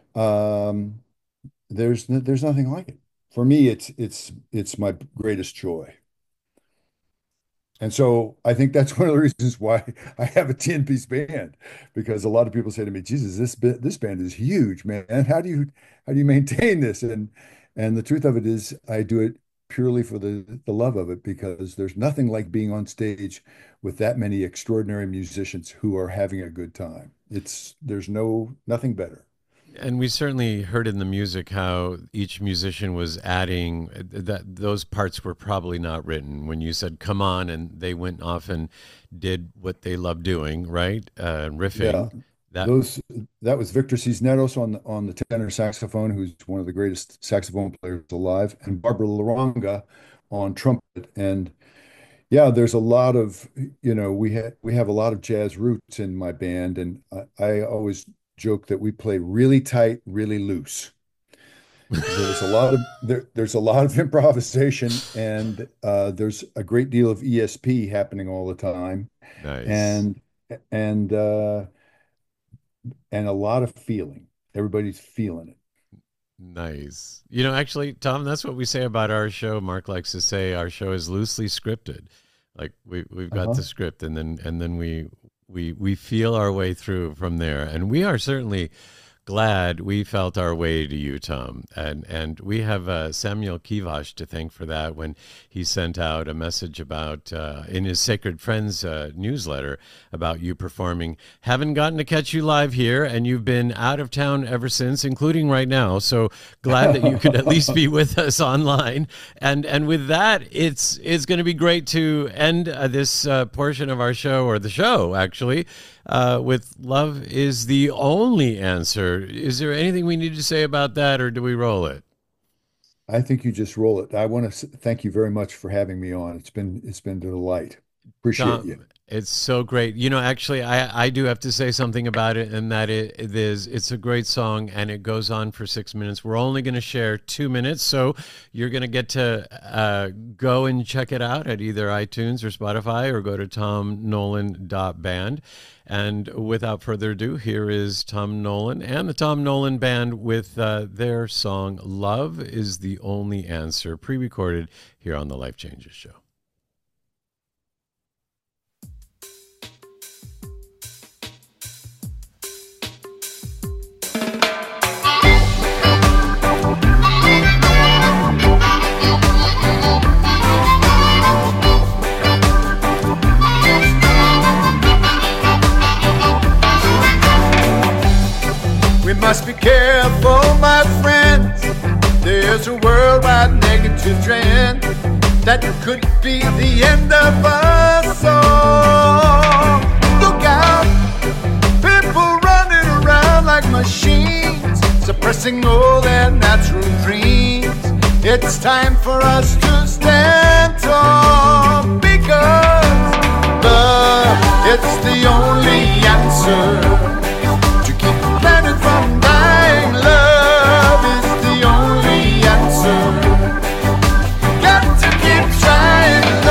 S7: There's nothing like it. For me, it's my greatest joy. And so I think that's one of the reasons why I have a 10-piece band, because a lot of people say to me, "Jesus, this band is huge, man. How do you maintain this?" And the truth of it is, I do it purely for the love of it, because there's nothing like being on stage with that many extraordinary musicians who are having a good time. There's nothing better.
S3: And we certainly heard in the music how each musician was adding that those parts were probably not written when you said, "Come on," and they went off and did what they love doing, right? Riffing.
S7: Yeah. That was Victor Cisneros on the tenor saxophone, who's one of the greatest saxophone players alive, and Barbara Laranga on trumpet. And yeah, there's a lot of, you know, we have a lot of jazz roots in my band, and I always joke that we play really tight, really loose. There's a lot of improvisation, and there's a great deal of ESP happening all the time.
S3: Nice.
S7: And a lot of feeling. Everybody's feeling it.
S3: Nice. You know, actually, Tom, that's what we say about our show. Mark likes to say our show is loosely scripted. Like we've got the script, and then we feel our way through from there. And we are certainly glad we felt our way to you, Tom. And we have Samuel Kivash to thank for that, when he sent out a message about, in his Sacred Friends newsletter, about you performing. Haven't gotten to catch you live here, and you've been out of town ever since, including right now. So glad that you could at least be with us online. And with that, it's going to be great to end this portion of our show, or the show, actually, with "Love is the Only Answer." Is there anything we need to say about that, or do we roll it?
S7: I think you just roll it. I want to thank you very much for having me on. It's been a delight. Appreciate you.
S3: It's so great. You know, actually, I do have to say something about it, and that it's a great song, and it goes on for 6 minutes. We're only going to share 2 minutes, so you're going to get to go and check it out at either iTunes or Spotify, or go to tomnolan.band. And without further ado, here is Tom Nolan and the Tom Nolan Band with their song "Love is the Only Answer," pre-recorded here on the Life Changes Show.
S2: We must be careful, my friends. There's a worldwide negative trend that could be the end of us all. Look out! People running around like machines, suppressing all their natural dreams. It's time for us to stand tall, because love, it's the only answer to keep the planet from dying. Love is the only answer. Got to keep trying.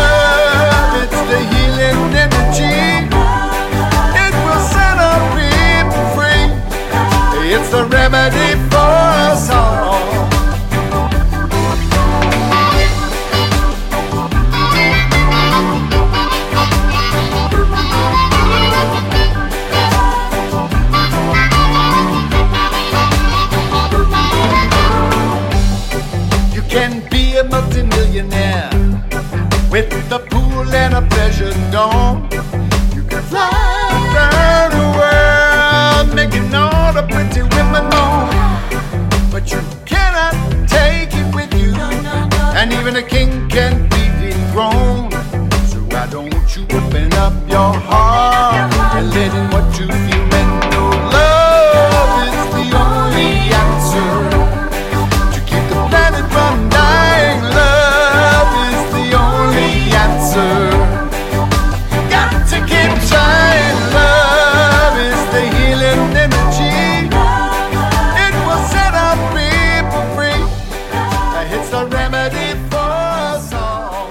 S2: can be a multimillionaire with a pool and a pleasure dome. You can fly around the world making all the pretty women moan, but you cannot take it with you, and even a king can be dethroned. So why don't you open up your heart and let in what you feel and know love is the only answer to keep the planet from dying. Love is the only answer. Got to keep trying. Love is the healing energy. It will set our people free. It's the remedy for us all.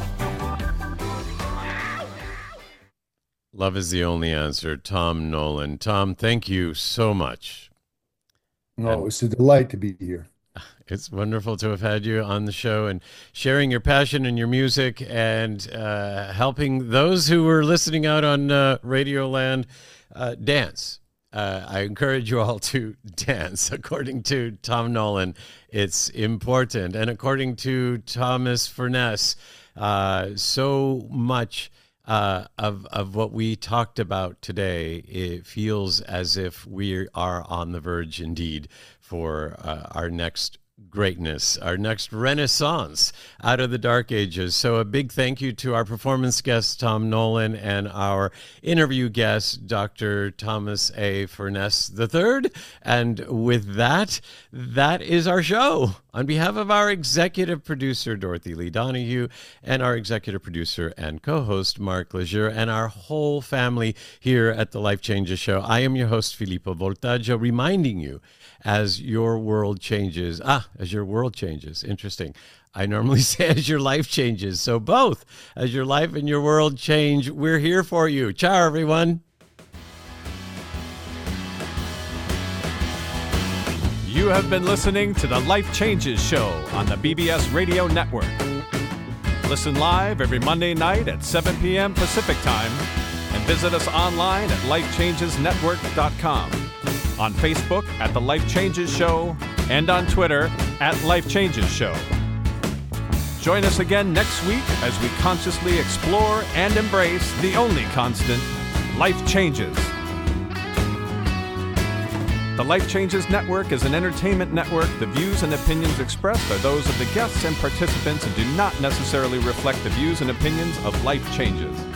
S3: Love is the only answer. Tom Nolan. Tom, thank you so much.
S7: Oh, it's a delight to be here.
S3: It's wonderful to have had you on the show and sharing your passion and your music and helping those who were listening out on Radio Land dance. I encourage you all to dance. According to Tom Nolan, it's important. And according to Thomas Furness, so much of what we talked about today, it feels as if we are on the verge indeed for our next greatness, our next renaissance out of the dark ages. So a big thank you to our performance guest, Tom Nolan, and our interview guest, Dr. Thomas A. Furness III. And with that, that is our show. On behalf of our executive producer, Dorothy Lee Donahue, and our executive producer and co-host, Mark Lejeune, and our whole family here at the Life Changes Show, I am your host, Filippo Voltaggio, reminding you as your world changes. As your world changes. Interesting. I normally say as your life changes. So both, as your life and your world change, we're here for you. Ciao, everyone.
S8: You have been listening to the Life Changes Show on the BBS Radio Network. Listen live every Monday night at 7 p.m. Pacific Time and visit us online at lifechangesnetwork.com. On Facebook at The Life Changes Show, and on Twitter at Life Changes Show. Join us again next week as we consciously explore and embrace the only constant, life changes. The Life Changes Network is an entertainment network. The views and opinions expressed are those of the guests and participants and do not necessarily reflect the views and opinions of Life Changes.